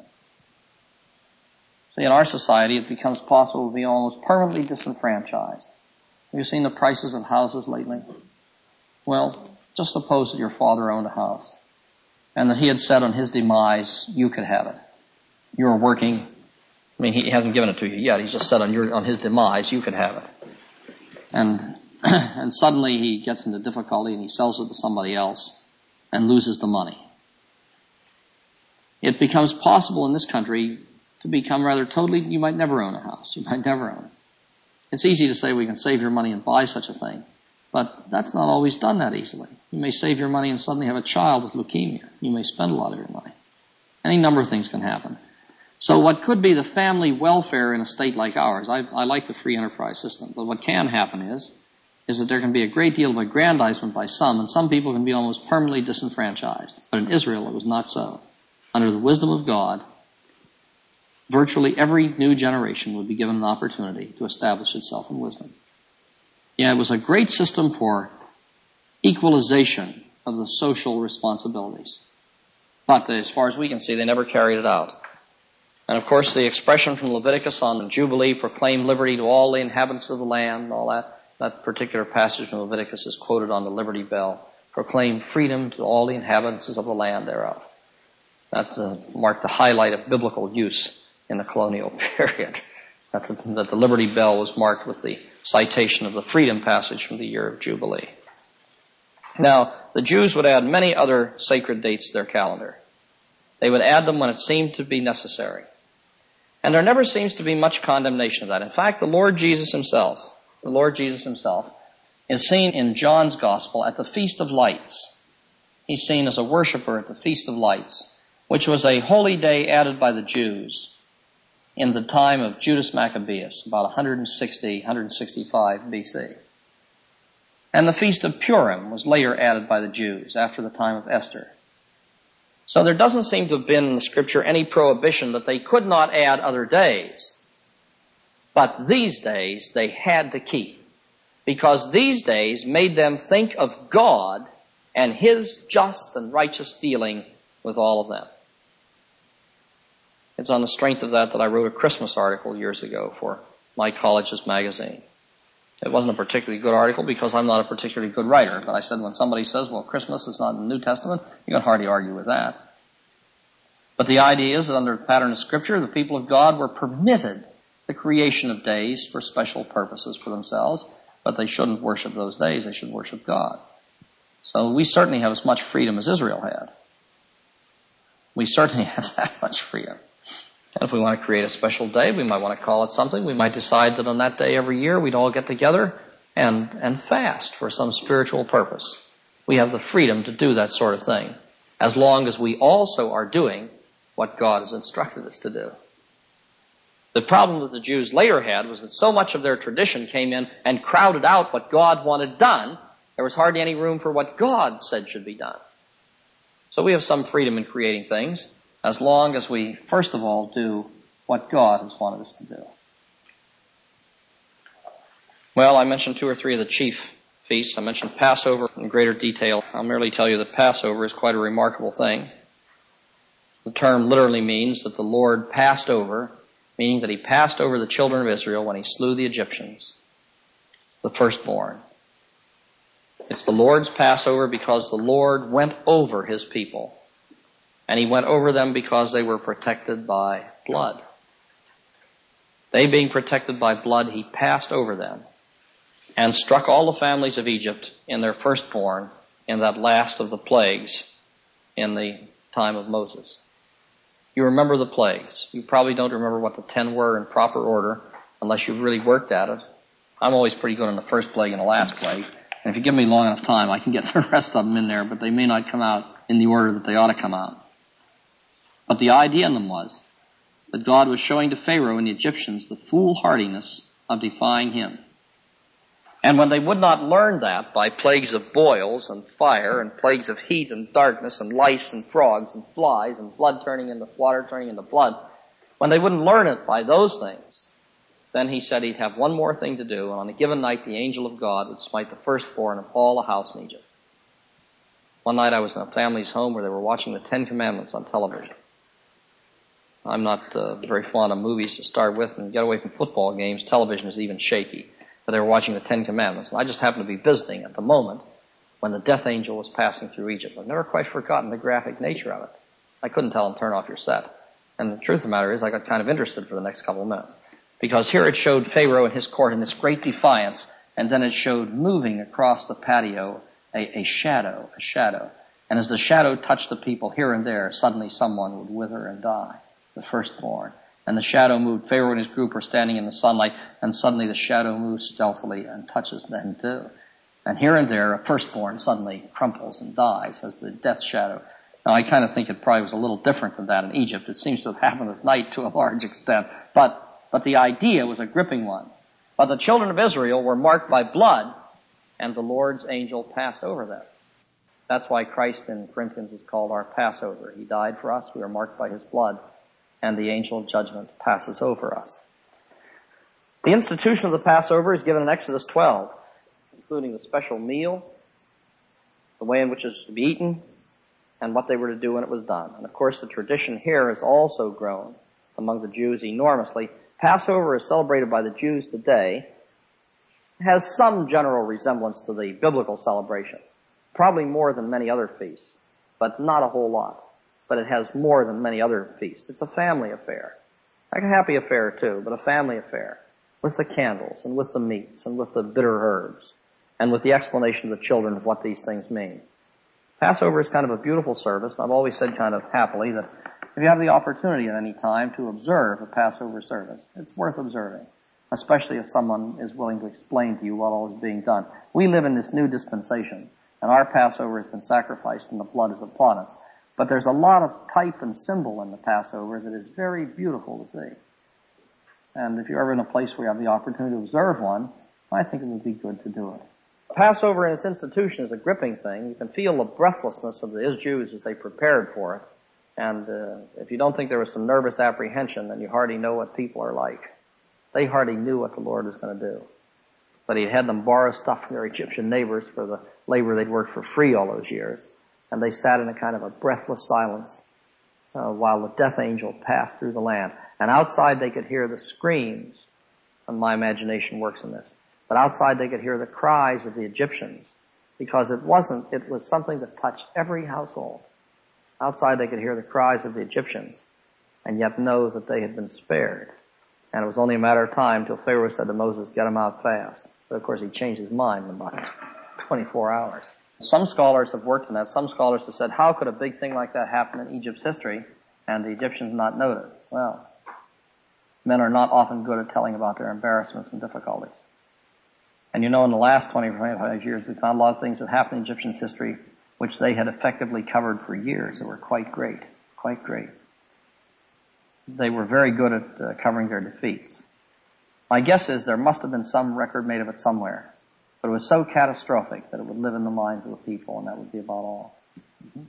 See, in our society it becomes possible to be almost permanently disenfranchised. Have you seen the prices of houses lately? Well, just suppose that your father owned a house and that he had said on his demise, you could have it. You were working, I mean, he hasn't given it to you yet. He's just said on your, on his demise, you could have it. And, and suddenly he gets into difficulty and he sells it to somebody else and loses the money. It becomes possible in this country to become rather totally, you might never own a house. You might never own it. It's easy to say we can save your money and buy such a thing, but that's not always done that easily. You may save your money and suddenly have a child with leukemia. You may spend a lot of your money. Any number of things can happen. So what could be the family welfare in a state like ours, I, I like the free enterprise system, but what can happen is, is that there can be a great deal of aggrandizement by some, and some people can be almost permanently disenfranchised. But in Israel it was not so. Under the wisdom of God, virtually every new generation would be given an opportunity to establish itself in wisdom. Yeah, it was a great system for equalization of the social responsibilities. But as far as we can see, they never carried it out. And of course, the expression from Leviticus on Jubilee, proclaim liberty to all the inhabitants of the land, and all that, that particular passage from Leviticus is quoted on the Liberty Bell. Proclaim freedom to all the inhabitants of the land thereof. That uh, marked the highlight of biblical use in the colonial period. That the, that the Liberty Bell was marked with the citation of the freedom passage from the year of Jubilee. Now, the Jews would add many other sacred dates to their calendar. They would add them when it seemed to be necessary. And there never seems to be much condemnation of that. In fact, the Lord Jesus himself, the Lord Jesus himself, is seen in John's Gospel at the Feast of Lights. He's seen as a worshiper at the Feast of Lights, which was a holy day added by the Jews in the time of Judas Maccabeus, about one sixty, one sixty-five B C. And the Feast of Purim was later added by the Jews after the time of Esther. So there doesn't seem to have been in the Scripture any prohibition that they could not add other days. But these days they had to keep, because these days made them think of God and His just and righteous dealing with all of them. It's on the strength of that that I wrote a Christmas article years ago for my college's magazine. It wasn't a particularly good article because I'm not a particularly good writer, but I said when somebody says, well, Christmas is not in the New Testament, you can hardly argue with that. But the idea is that under the pattern of Scripture, the people of God were permitted the creation of days for special purposes for themselves, but they shouldn't worship those days, they should worship God. So we certainly have as much freedom as Israel had. We certainly have that much freedom. And if we want to create a special day, we might want to call it something. We might decide that on that day every year we'd all get together and, and fast for some spiritual purpose. We have the freedom to do that sort of thing, as long as we also are doing what God has instructed us to do. The problem that the Jews later had was that so much of their tradition came in and crowded out what God wanted done, there was hardly any room for what God said should be done. So we have some freedom in creating things, as long as we, first of all, do what God has wanted us to do. Well, I mentioned two or three of the chief feasts. I mentioned Passover in greater detail. I'll merely tell you that Passover is quite a remarkable thing. The term literally means that the Lord passed over, meaning that he passed over the children of Israel when he slew the Egyptians, the firstborn. It's the Lord's Passover because the Lord went over his people. And he went over them because they were protected by blood. They being protected by blood, he passed over them and struck all the families of Egypt in their firstborn in that last of the plagues in the time of Moses. You remember the plagues. You probably don't remember what the ten were in proper order unless you've really worked at it. I'm always pretty good on the first plague and the last plague. And if you give me long enough time, I can get the rest of them in there, but they may not come out in the order that they ought to come out. But the idea in them was that God was showing to Pharaoh and the Egyptians the foolhardiness of defying him. And when they would not learn that by plagues of boils and fire and plagues of heat and darkness and lice and frogs and flies and blood turning into water turning into blood, when they wouldn't learn it by those things, then he said he'd have one more thing to do, and on a given night the angel of God would smite the firstborn of all the house in Egypt. One night I was in a family's home where they were watching the Ten Commandments on television. I'm not uh, very fond of movies to start with, and get away from football games. Television is even shaky. But they were watching the Ten Commandments, and I just happened to be visiting at the moment when the death angel was passing through Egypt. I've never quite forgotten the graphic nature of it. I couldn't tell him, turn off your set. And the truth of the matter is I got kind of interested for the next couple of minutes. Because here it showed Pharaoh and his court in this great defiance, and then it showed moving across the patio a, a shadow, a shadow. And as the shadow touched the people here and there, suddenly someone would wither and die, the firstborn. And the shadow moved. Pharaoh and his group were standing in the sunlight, and suddenly the shadow moves stealthily and touches them too. And here and there, a firstborn suddenly crumples and dies as the death shadow. Now, I kind of think it probably was a little different than that in Egypt. It seems to have happened at night to a large extent. But, but the idea was a gripping one. But the children of Israel were marked by blood, and the Lord's angel passed over them. That's why Christ in Corinthians is called our Passover. He died for us. We are marked by his blood. And the angel of judgment passes over us. The institution of the Passover is given in Exodus twelve, including the special meal, the way in which it is to be eaten, and what they were to do when it was done. And of course the tradition here has also grown among the Jews enormously. Passover is celebrated by the Jews today. It has some general resemblance to the biblical celebration, probably more than many other feasts, but not a whole lot. But it has more than many other feasts. It's a family affair. Like a happy affair too, but a family affair. With the candles, and with the meats, and with the bitter herbs, and with the explanation to the children of what these things mean. Passover is kind of a beautiful service, and I've always said kind of happily that if you have the opportunity at any time to observe a Passover service, it's worth observing, especially if someone is willing to explain to you what all is being done. We live in this new dispensation, and our Passover has been sacrificed and the blood is upon us. But there's a lot of type and symbol in the Passover that is very beautiful to see. And if you're ever in a place where you have the opportunity to observe one, I think it would be good to do it. Passover in its institution is a gripping thing. You can feel the breathlessness of the Jews as they prepared for it. And uh, if you don't think there was some nervous apprehension, then you hardly know what people are like. They hardly knew what the Lord was going to do. But he had them borrow stuff from their Egyptian neighbors for the labor they'd worked for free all those years. And they sat in a kind of a breathless silence uh, while the death angel passed through the land. And outside they could hear the screams, and my imagination works in this, but outside they could hear the cries of the Egyptians, because it wasn't, it was something that touched every household. Outside they could hear the cries of the Egyptians, and yet know that they had been spared. And it was only a matter of time till Pharaoh said to Moses, get them out fast. But of course he changed his mind in about twenty-four hours. Some scholars have worked on that. Some scholars have said, how could a big thing like that happen in Egypt's history and the Egyptians not know it? Well, men are not often good at telling about their embarrassments and difficulties. And you know, in the last twenty or twenty-five years, we found a lot of things that happened in Egyptians' history which they had effectively covered for years that were quite great, quite great. they were very good at uh, covering their defeats. My guess is there must have been some record made of it somewhere, but it was so catastrophic that it would live in the minds of the people, and that would be about all. Mm-hmm.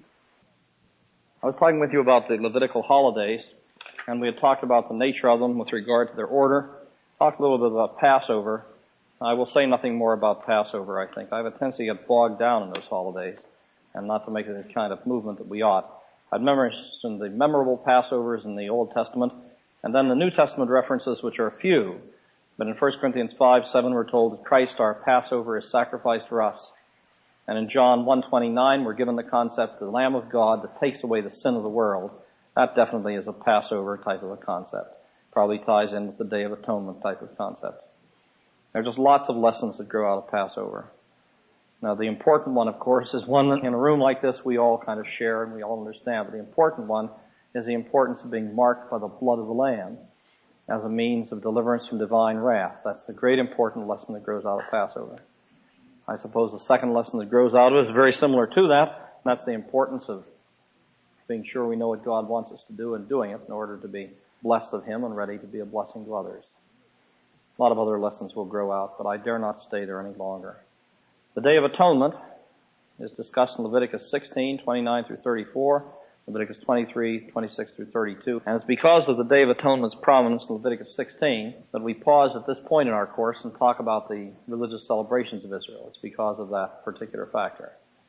I was talking with you about the Levitical holidays, and we had talked about the nature of them with regard to their order. Talked a little bit about Passover. I will say nothing more about Passover, I think. I have a tendency to get bogged down in those holidays and not to make the kind of movement that we ought. I've memorized the memorable Passovers in the Old Testament, and then the New Testament references, which are few. But in First Corinthians five seven, we're told that Christ, our Passover, is sacrificed for us. And in John one twenty-nine, we're given the concept, the Lamb of God that takes away the sin of the world. That definitely is a Passover type of a concept. Probably ties in with the Day of Atonement type of concept. There are just lots of lessons that grow out of Passover. Now, the important one, of course, is one that in a room like this we all kind of share and we all understand. But the important one is the importance of being marked by the blood of the Lamb as a means of deliverance from divine wrath. That's the great important lesson that grows out of Passover. I suppose the second lesson that grows out of it is very similar to that. And that's the importance of being sure we know what God wants us to do and doing it in order to be blessed of Him and ready to be a blessing to others. A lot of other lessons will grow out, but I dare not stay there any longer. The Day of Atonement is discussed in Leviticus sixteen, twenty-nine through thirty-four, Leviticus twenty-three, twenty-six through thirty-two. And it's because of the Day of Atonement's prominence in Leviticus sixteen that we pause at this point in our course and talk about the religious celebrations of Israel. It's because of that particular factor.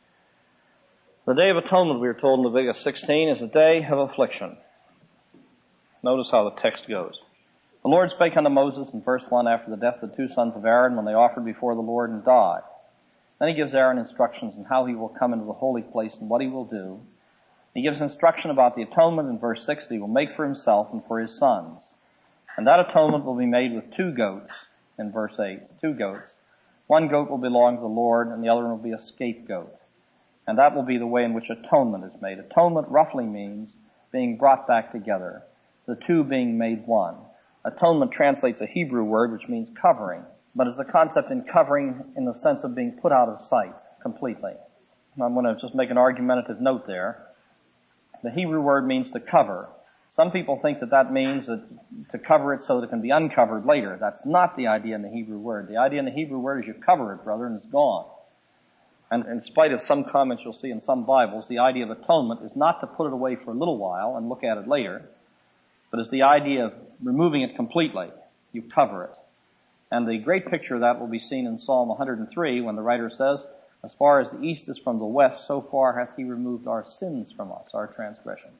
The Day of Atonement, we are told in Leviticus sixteen, is a day of affliction. Notice how the text goes. The Lord spake unto Moses in verse one after the death of the two sons of Aaron when they offered before the Lord and died. Then he gives Aaron instructions on how he will come into the holy place and what he will do. He gives instruction about the atonement in verse six that he will make for himself and for his sons. And that atonement will be made with two goats in verse eight. Two goats. One goat will belong to the Lord and the other one will be a scapegoat. And that will be the way in which atonement is made. Atonement roughly means being brought back together, the two being made one. Atonement translates a Hebrew word which means covering, but it's a concept in covering in the sense of being put out of sight completely. I'm going to just make an argumentative note there. The Hebrew word means to cover. Some people think that that means that to cover it so that it can be uncovered later. That's not the idea in the Hebrew word. The idea in the Hebrew word is you cover it, brother, and it's gone. And in spite of some comments you'll see in some Bibles, the idea of atonement is not to put it away for a little while and look at it later, but it's the idea of removing it completely. You cover it. And the great picture of that will be seen in Psalm one hundred three when the writer says, as far as the east is from the west, so far hath he removed our sins from us, our transgressions.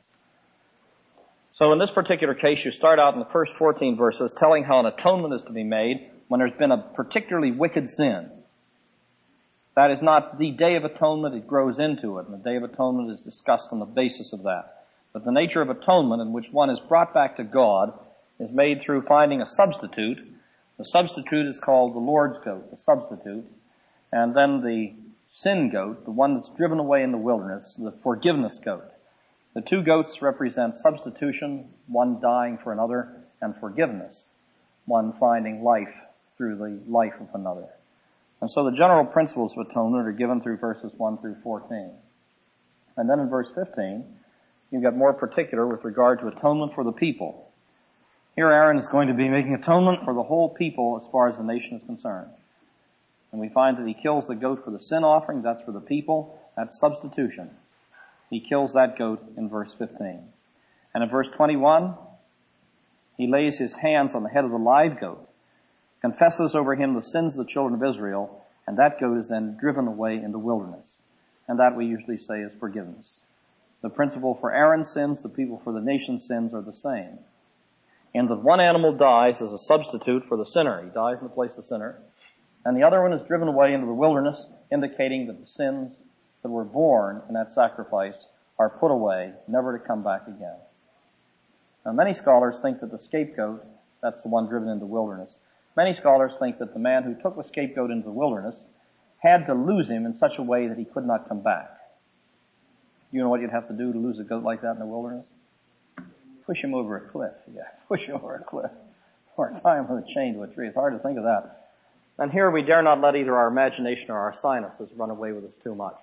So in this particular case, you start out in the first fourteen verses telling how an atonement is to be made when there's been a particularly wicked sin. That is not the Day of Atonement, it grows into it, and the Day of Atonement is discussed on the basis of that. But the nature of atonement in which one is brought back to God is made through finding a substitute. The substitute is called the Lord's goat, the substitute. And then the sin goat, the one that's driven away in the wilderness, the forgiveness goat. The two goats represent substitution, one dying for another, and forgiveness, one finding life through the life of another. And so the general principles of atonement are given through verses one through fourteen. And then in verse fifteen, you get more particular with regard to atonement for the people. Here Aaron is going to be making atonement for the whole people as far as the nation is concerned. And we find that he kills the goat for the sin offering, that's for the people, that's substitution. He kills that goat in verse fifteen. And in verse twenty-one, he lays his hands on the head of the live goat, confesses over him the sins of the children of Israel, and that goat is then driven away in the wilderness. And that we usually say is forgiveness. The principle for Aaron's sins, the people for the nation's sins are the same. And the one animal dies as a substitute for the sinner. He dies in the place of the sinner. And the other one is driven away into the wilderness, indicating that the sins that were born in that sacrifice are put away, never to come back again. Now many scholars think that the scapegoat, that's the one driven into the wilderness. Many scholars think that the man who took the scapegoat into the wilderness had to lose him in such a way that he could not come back. You know what you'd have to do to lose a goat like that in the wilderness? Push him over a cliff. Yeah, push him over a cliff. Or tie him with a chain to a tree. It's hard to think of that. And here we dare not let either our imagination or our sinuses run away with us too much.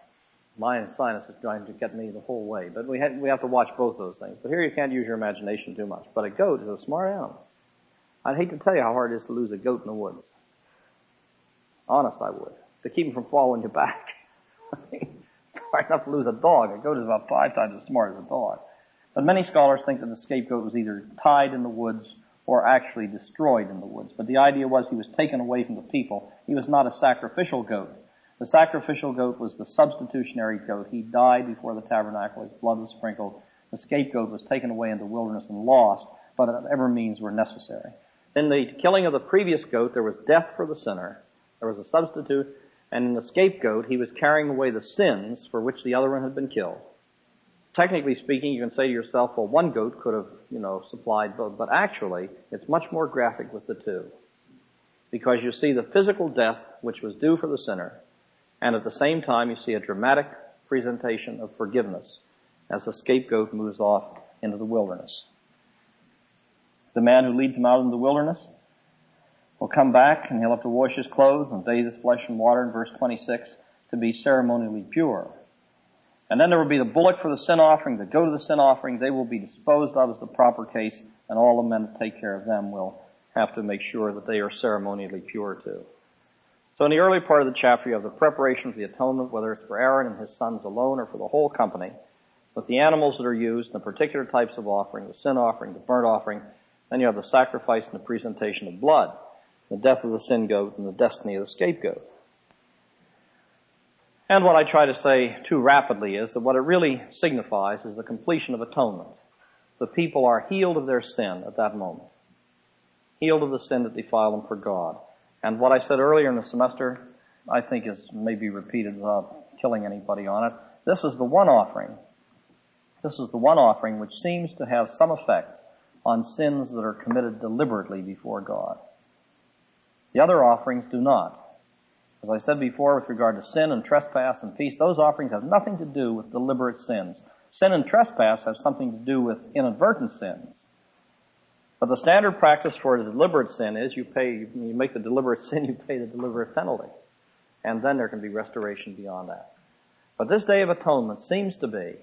My sinus is trying to get me the whole way. But we, had, we have to watch both those things. But here you can't use your imagination too much. But a goat is a smart animal. I'd hate to tell you how hard it is to lose a goat in the woods. Honest, I would. To keep him from following you back. I mean, it's hard enough to lose a dog. A goat is about five times as smart as a dog. But many scholars think that the scapegoat was either tied in the woods or actually destroyed in the woods. But the idea was he was taken away from the people. He was not a sacrificial goat. The sacrificial goat was the substitutionary goat. He died before the tabernacle. His blood was sprinkled. The scapegoat was taken away into the wilderness and lost, but whatever means were necessary. In the killing of the previous goat, there was death for the sinner. There was a substitute. And in the scapegoat, he was carrying away the sins for which the other one had been killed. Technically speaking, you can say to yourself, well, one goat could have, you know, supplied both. But actually, it's much more graphic with the two. Because you see the physical death which was due for the sinner, and at the same time you see a dramatic presentation of forgiveness as the scapegoat moves off into the wilderness. The man who leads him out into the wilderness will come back and he'll have to wash his clothes and bathe his flesh in water in verse twenty-six to be ceremonially pure. And then there will be the bullock for the sin offering, the goat of the sin offering. They will be disposed of as the proper case, and all the men that take care of them will have to make sure that they are ceremonially pure too. So in the early part of the chapter, you have the preparation for the atonement, whether it's for Aaron and his sons alone or for the whole company. With the animals that are used, the particular types of offering, the sin offering, the burnt offering. Then you have the sacrifice and the presentation of blood, the death of the sin goat and the destiny of the scapegoat. And what I try to say too rapidly is that what it really signifies is the completion of atonement. The people are healed of their sin at that moment. Healed of the sin that defile them for God. And what I said earlier in the semester, I think is maybe repeated without killing anybody on it. This is the one offering. This is the one offering which seems to have some effect on sins that are committed deliberately before God. The other offerings do not. As I said before, with regard to sin and trespass and peace, those offerings have nothing to do with deliberate sins. Sin and trespass have something to do with inadvertent sins. But the standard practice for a deliberate sin is you pay, you make the deliberate sin, you pay the deliberate penalty. And then there can be restoration beyond that. But this Day of Atonement seems to be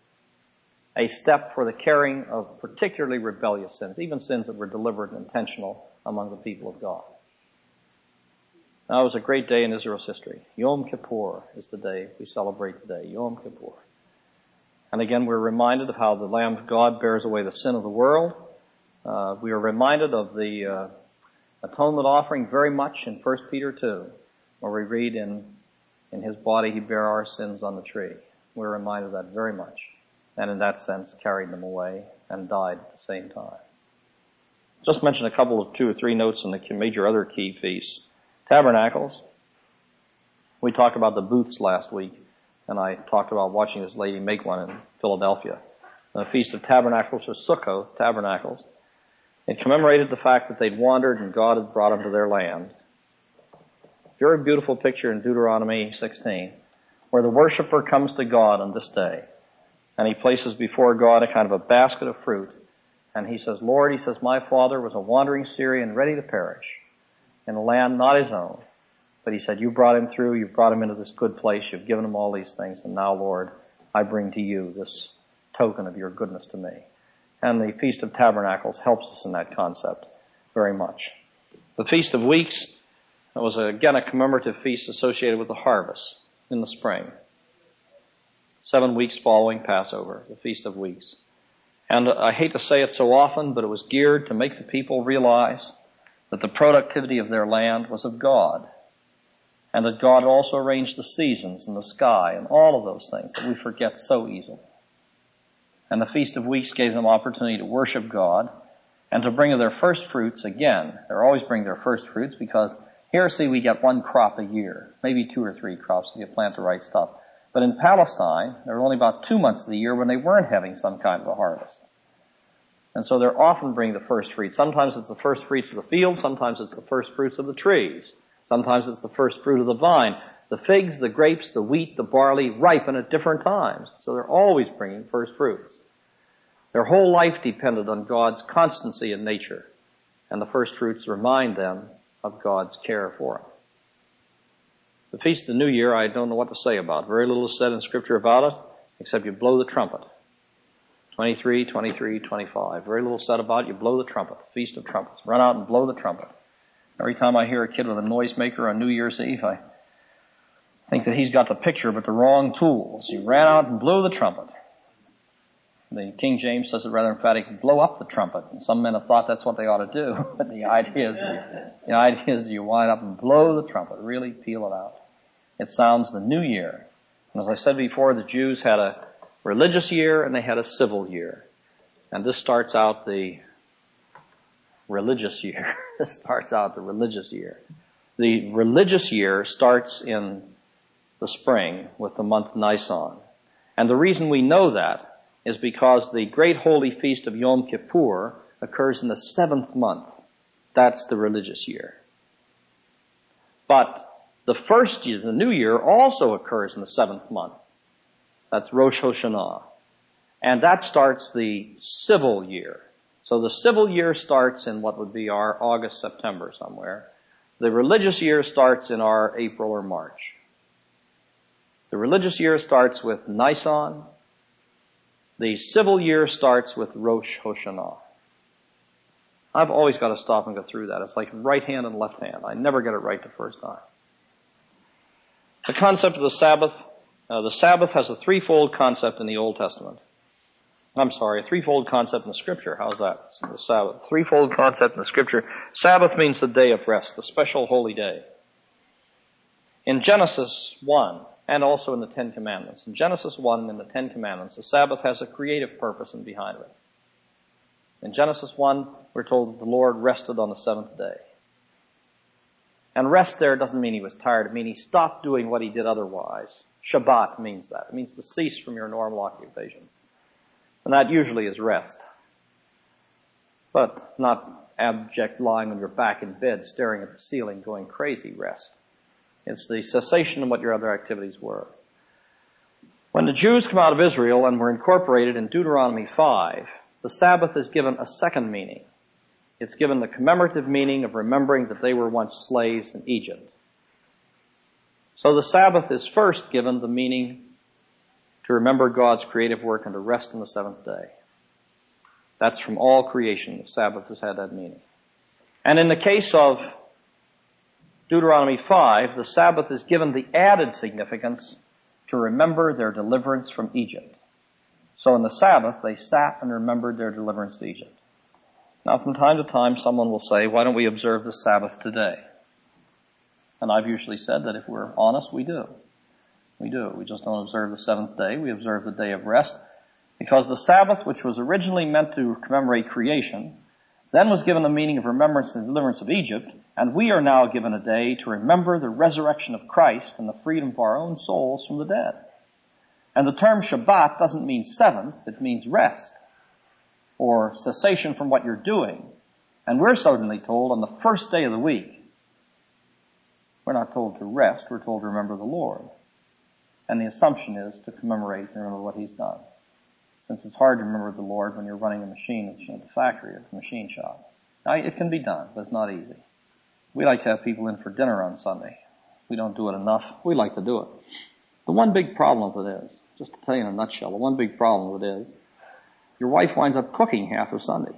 a step for the carrying of particularly rebellious sins, even sins that were deliberate and intentional among the people of God. Now, it was a great day in Israel's history. Yom Kippur is the day we celebrate today, Yom Kippur. And again, we're reminded of how the Lamb of God bears away the sin of the world. Uh, we are reminded of the uh, atonement offering very much in First Peter two, where we read in, in his body he bare our sins on the tree. We're reminded of that very much. And in that sense, carried them away and died at the same time. Just mention a couple of two or three notes on the major other key feasts. Tabernacles. We talked about the booths last week, and I talked about watching this lady make one in Philadelphia. The Feast of Tabernacles, or Sukkot, Tabernacles. It commemorated the fact that they'd wandered and God had brought them to their land. Very beautiful picture in Deuteronomy sixteen, where the worshiper comes to God on this day, and he places before God a kind of a basket of fruit, and he says, Lord, he says, my father was a wandering Syrian ready to perish in a land not his own. But he said, you brought him through, you've brought him into this good place, you've given him all these things, and now, Lord, I bring to you this token of your goodness to me. And the Feast of Tabernacles helps us in that concept very much. The Feast of Weeks was, again, a commemorative feast associated with the harvest in the spring. Seven weeks following Passover, the Feast of Weeks. And I hate to say it so often, but it was geared to make the people realize that the productivity of their land was of God, and that God also arranged the seasons and the sky and all of those things that we forget so easily. And the Feast of Weeks gave them opportunity to worship God and to bring their first fruits again. They're always bring their first fruits because here, see, we get one crop a year, maybe two or three crops if you plant the right stuff. But in Palestine, there were only about two months of the year when they weren't having some kind of a harvest. And so they're often bringing the first fruits. Sometimes it's the first fruits of the field. Sometimes it's the first fruits of the trees. Sometimes it's the first fruit of the vine. The figs, the grapes, the wheat, the barley ripen at different times. So they're always bringing first fruits. Their whole life depended on God's constancy in nature. And the first fruits remind them of God's care for them. The Feast of the New Year, I don't know what to say about. Very little is said in Scripture about it, except you blow the trumpet. twenty-three, twenty-three, twenty-five. Very little said about it. You blow the trumpet. The Feast of Trumpets. Run out and blow the trumpet. Every time I hear a kid with a noisemaker on New Year's Eve, I think that he's got the picture but the wrong tools. He ran out and blew the trumpet. The King James says it rather emphatically, blow up the trumpet. And some men have thought that's what they ought to do. But the idea is, the idea is you wind up and blow the trumpet. Really feel it out. It sounds the new year. And as I said before, the Jews had a religious year and they had a civil year. And this starts out the religious year. This starts out the religious year. The religious year starts in the spring with the month Nisan. And the reason we know that is because the great holy feast of Yom Kippur occurs in the seventh month. That's the religious year. But the first year, the new year, also occurs in the seventh month. That's Rosh Hashanah. And that starts the civil year. So the civil year starts in what would be our August, September somewhere. The religious year starts in our April or March. The religious year starts with Nisan. The civil year starts with Rosh Hashanah. I've always got to stop and go through that. It's like right hand and left hand. I never get it right the first time. The concept of the Sabbath. Uh, the Sabbath has a threefold concept in the Old Testament. I'm sorry, a threefold concept in the Scripture. How's that? The Sabbath. Threefold concept in the Scripture. Sabbath means the day of rest, the special holy day. In Genesis one, and also in the Ten Commandments. In Genesis one and in the Ten Commandments, the Sabbath has a creative purpose in behind it. In Genesis one, we're told that the Lord rested on the seventh day. And rest there doesn't mean he was tired. It means he stopped doing what he did otherwise. Shabbat means that. It means to cease from your normal occupation. And that usually is rest. But not abject lying on your back in bed, staring at the ceiling, going crazy rest. It's the cessation of what your other activities were. When the Jews come out of Israel and were incorporated in Deuteronomy five, the Sabbath is given a second meaning. It's given the commemorative meaning of remembering that they were once slaves in Egypt. So the Sabbath is first given the meaning to remember God's creative work and to rest on the seventh day. That's from all creation. The Sabbath has had that meaning. And in the case of Deuteronomy five, the Sabbath is given the added significance to remember their deliverance from Egypt. So in the Sabbath, they sat and remembered their deliverance to Egypt. Now, from time to time, someone will say, why don't we observe the Sabbath today? And I've usually said that if we're honest, we do. We do. We just don't observe the seventh day. We observe the day of rest. Because the Sabbath, which was originally meant to commemorate creation, then was given the meaning of remembrance and deliverance of Egypt, and we are now given a day to remember the resurrection of Christ and the freedom of our own souls from the dead. And the term Shabbat doesn't mean seventh, it means rest, or cessation from what you're doing. And we're suddenly told on the first day of the week, we're not told to rest, we're told to remember the Lord. And the assumption is to commemorate and remember what He's done. Since it's hard to remember the Lord when you're running a machine at the factory or the machine shop. Now, it can be done, but it's not easy. We like to have people in for dinner on Sunday. We don't do it enough. We like to do it. The one big problem with it is, just to tell you in a nutshell, the one big problem with it is, your wife winds up cooking half of Sunday.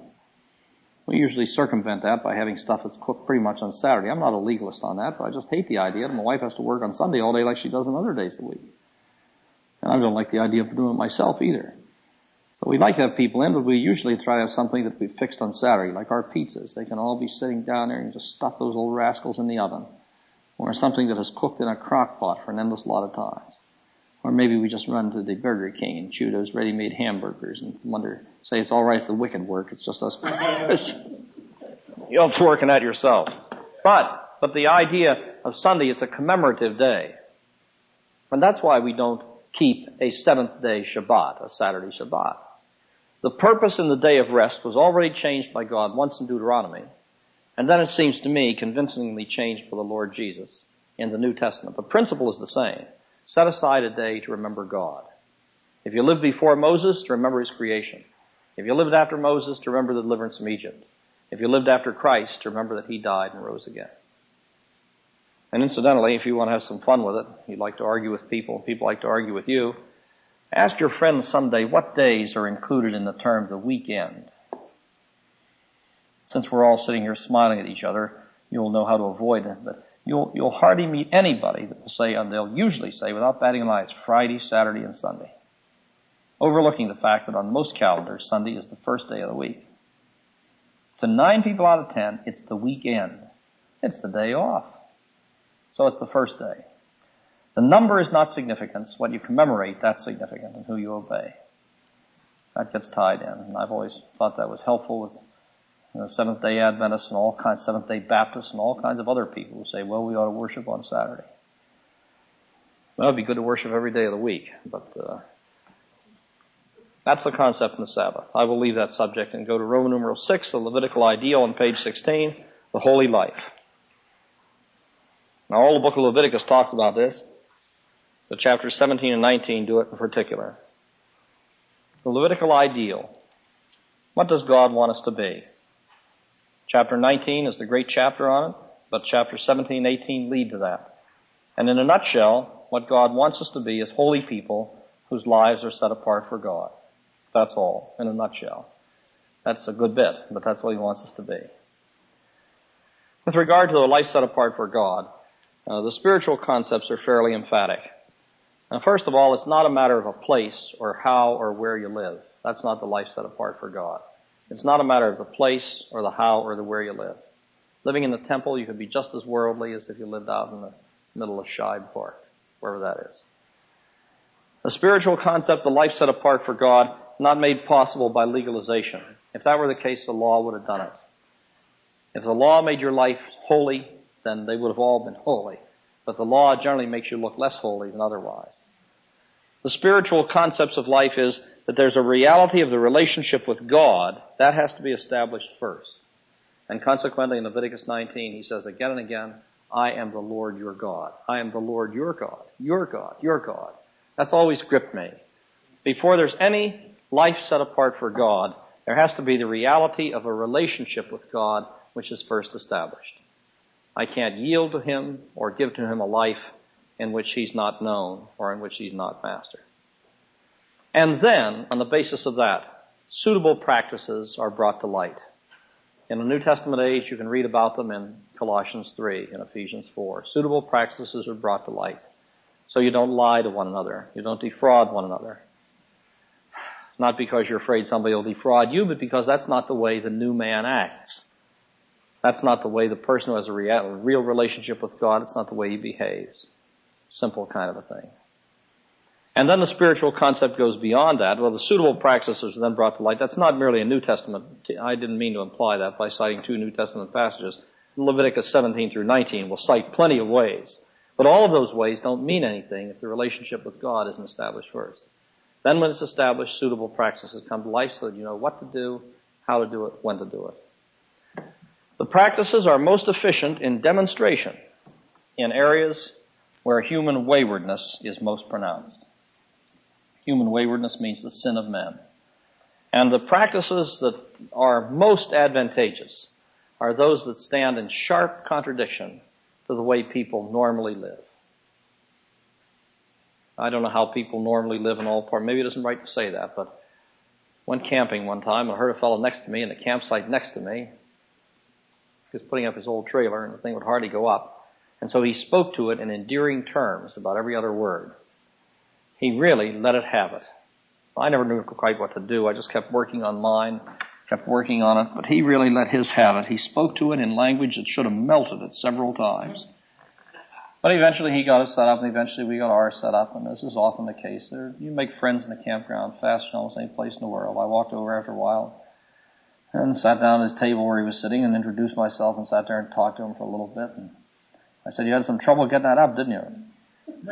We usually circumvent that by having stuff that's cooked pretty much on Saturday. I'm not a legalist on that, but I just hate the idea that my wife has to work on Sunday all day like she does on other days of the week. And I don't like the idea of doing it myself either. So we like to have people in, but we usually try to have something that we fixed on Saturday, like our pizzas. They can all be sitting down there and just stuff those old rascals in the oven. Or something that is cooked in a crock pot for an endless lot of times. Or maybe we just run to the Burger King and chew those ready-made hamburgers and wonder, say it's all right if the wicked work, it's just us Christians. You'll have to work on that yourself. But, but the idea of Sunday, it's a commemorative day. And that's why we don't keep a seventh day Shabbat, a Saturday Shabbat. The purpose in the day of rest was already changed by God once in Deuteronomy, and then it seems to me convincingly changed for the Lord Jesus in the New Testament. The principle is the same. Set aside a day to remember God. If you lived before Moses, to remember His creation. If you lived after Moses, to remember the deliverance from Egypt. If you lived after Christ, to remember that He died and rose again. And incidentally, if you want to have some fun with it, you'd like to argue with people, people like to argue with you, ask your friends someday what days are included in the term the weekend. Since we're all sitting here smiling at each other, you'll know how to avoid it. But you'll, you'll hardly meet anybody that will say, and they'll usually say, without batting an eye, it's Friday, Saturday, and Sunday. Overlooking the fact that on most calendars, Sunday is the first day of the week. To nine people out of ten, it's the weekend. It's the day off. So it's the first day. The number is not significant. What you commemorate, that's significant, and who you obey. That gets tied in. And I've always thought that was helpful with you know, Seventh-day Adventists and all kinds, Seventh-day Baptists and all kinds of other people who say, well, we ought to worship on Saturday. Well, it'd be good to worship every day of the week, but uh, that's the concept in the Sabbath. I will leave that subject and go to Roman numeral six, the Levitical ideal on page sixteen, the holy life. Now, all the book of Leviticus talks about this, but chapters seventeen and nineteen do it in particular. The Levitical ideal. What does God want us to be? Chapter nineteen is the great chapter on it, but chapters seventeen and eighteen lead to that. And in a nutshell, what God wants us to be is holy people whose lives are set apart for God. That's all, in a nutshell. That's a good bit, but that's what he wants us to be. With regard to a life set apart for God, uh, the spiritual concepts are fairly emphatic. Now, first of all, it's not a matter of a place or how or where you live. That's not the life set apart for God. It's not a matter of the place or the how or the where you live. Living in the temple, you could be just as worldly as if you lived out in the middle of Shibe Park, wherever that is. The spiritual concept, the life set apart for God, not made possible by legalization. If that were the case, the law would have done it. If the law made your life holy, then they would have all been holy. But the law generally makes you look less holy than otherwise. The spiritual concepts of life is that there's a reality of the relationship with God. That has to be established first. And consequently, in Leviticus nineteen, he says again and again, I am the Lord your God. I am the Lord your God. Your God. Your God. That's always gripped me. Before there's any life set apart for God, there has to be the reality of a relationship with God which is first established. I can't yield to him or give to him a life in which he's not known or in which he's not master. And then, on the basis of that, suitable practices are brought to light. In the New Testament age, you can read about them in Colossians three and Ephesians four. Suitable practices are brought to light. So you don't lie to one another. You don't defraud one another. Not because you're afraid somebody will defraud you, but because that's not the way the new man acts. That's not the way the person who has a real, real relationship with God, it's not the way he behaves. Simple kind of a thing. And then the spiritual concept goes beyond that. Well, the suitable practices are then brought to light. That's not merely a New Testament. I didn't mean to imply that by citing two New Testament passages. Leviticus seventeen through nineteen will cite plenty of ways. But all of those ways don't mean anything if the relationship with God isn't established first. Then when it's established, suitable practices come to life so that you know what to do, how to do it, when to do it. The practices are most efficient in demonstration in areas where human waywardness is most pronounced. Human waywardness means the sin of men. And the practices that are most advantageous are those that stand in sharp contradiction to the way people normally live. I don't know how people normally live in all parts. Maybe it isn't right to say that, but went camping one time and I heard a fellow next to me in the campsite next to me. He was putting up his old trailer and the thing would hardly go up. And so he spoke to it in endearing terms about every other word. He really let it have it. I never knew quite what to do. I just kept working on mine, kept working on it, but he really let his have it. He spoke to it in language that should have melted it several times. But eventually he got it set up, and eventually we got ours set up, and this is often the case. There, you make friends in the campground fast in almost any place in the world. I walked over after a while and sat down at his table where he was sitting and introduced myself and sat there and talked to him for a little bit. And I said, you had some trouble getting that up, didn't you?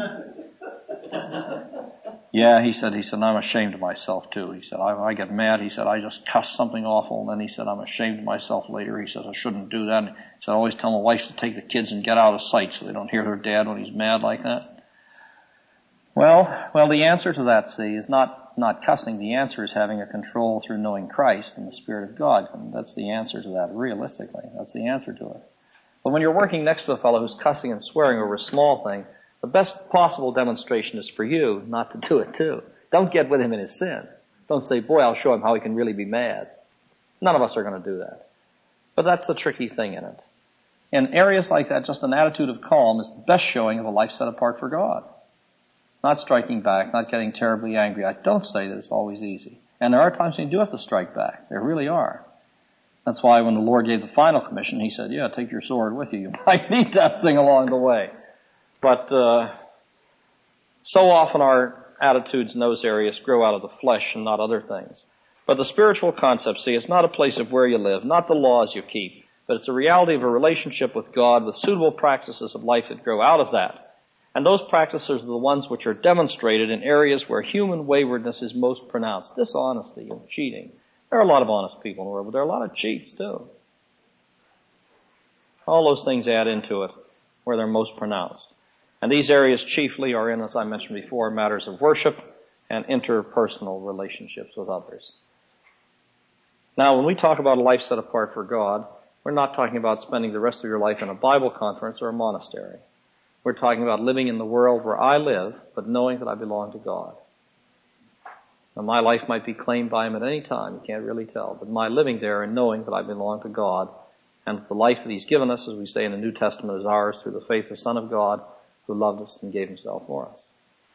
Yeah, he said, he said, I'm ashamed of myself too. He said, I, I get mad. He said, I just cuss something awful. And then he said, I'm ashamed of myself later. He says, I shouldn't do that. And he said, I always tell my wife to take the kids and get out of sight so they don't hear their dad when he's mad like that. Well, well, the answer to that, see, is not, not cussing. The answer is having a control through knowing Christ and the Spirit of God. And that's the answer to that, realistically. That's the answer to it. But when you're working next to a fellow who's cussing and swearing over a small thing, the best possible demonstration is for you not to do it too. Don't get with him in his sin. Don't say, boy, I'll show him how he can really be mad. None of us are going to do that. But that's the tricky thing in it. In areas like that, just an attitude of calm is the best showing of a life set apart for God. Not striking back, not getting terribly angry. I don't say that it's always easy. And there are times when you do have to strike back. There really are. That's why when the Lord gave the final commission, he said, yeah, take your sword with you. You might need that thing along the way. But uh so often our attitudes in those areas grow out of the flesh and not other things. But the spiritual concept, see, it's not a place of where you live, not the laws you keep, but it's a reality of a relationship with God with suitable practices of life that grow out of that. And those practices are the ones which are demonstrated in areas where human waywardness is most pronounced. Dishonesty and cheating. There are a lot of honest people in the world, but there are a lot of cheats too. All those things add into it where they're most pronounced. And these areas chiefly are in, as I mentioned before, matters of worship and interpersonal relationships with others. Now, when we talk about a life set apart for God, we're not talking about spending the rest of your life in a Bible conference or a monastery. We're talking about living in the world where I live, but knowing that I belong to God. Now, my life might be claimed by Him at any time. You can't really tell. But my living there and knowing that I belong to God, and the life that He's given us, as we say in the New Testament, is ours through the faith of the Son of God, who loved us and gave Himself for us.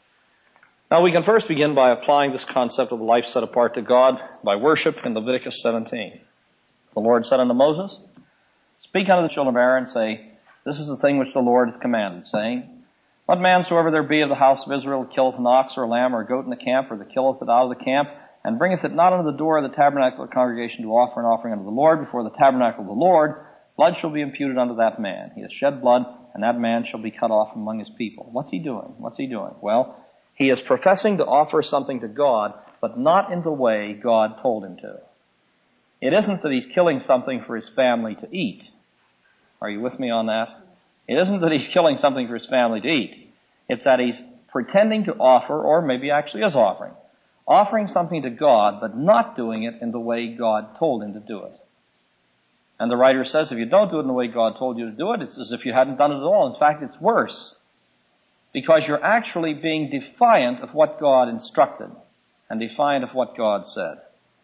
Now, we can first begin by applying this concept of a life set apart to God by worship in Leviticus seventeen. The Lord said unto Moses, speak unto the children of Aaron, say, this is the thing which the Lord hath commanded, saying, what man soever there be of the house of Israel that killeth an ox or a lamb or a goat in the camp, or that killeth it out of the camp, and bringeth it not unto the door of the tabernacle of the congregation to offer an offering unto the Lord before the tabernacle of the Lord, blood shall be imputed unto that man. He has shed blood, and that man shall be cut off among his people. What's he doing? What's he doing? Well, he is professing to offer something to God, but not in the way God told him to. It isn't that he's killing something for his family to eat. Are you with me on that? It isn't that he's killing something for his family to eat. It's that he's pretending to offer, or maybe actually is offering, offering something to God, but not doing it in the way God told him to do it. And the writer says if you don't do it in the way God told you to do it, it's as if you hadn't done it at all. In fact, it's worse. Because you're actually being defiant of what God instructed and defiant of what God said.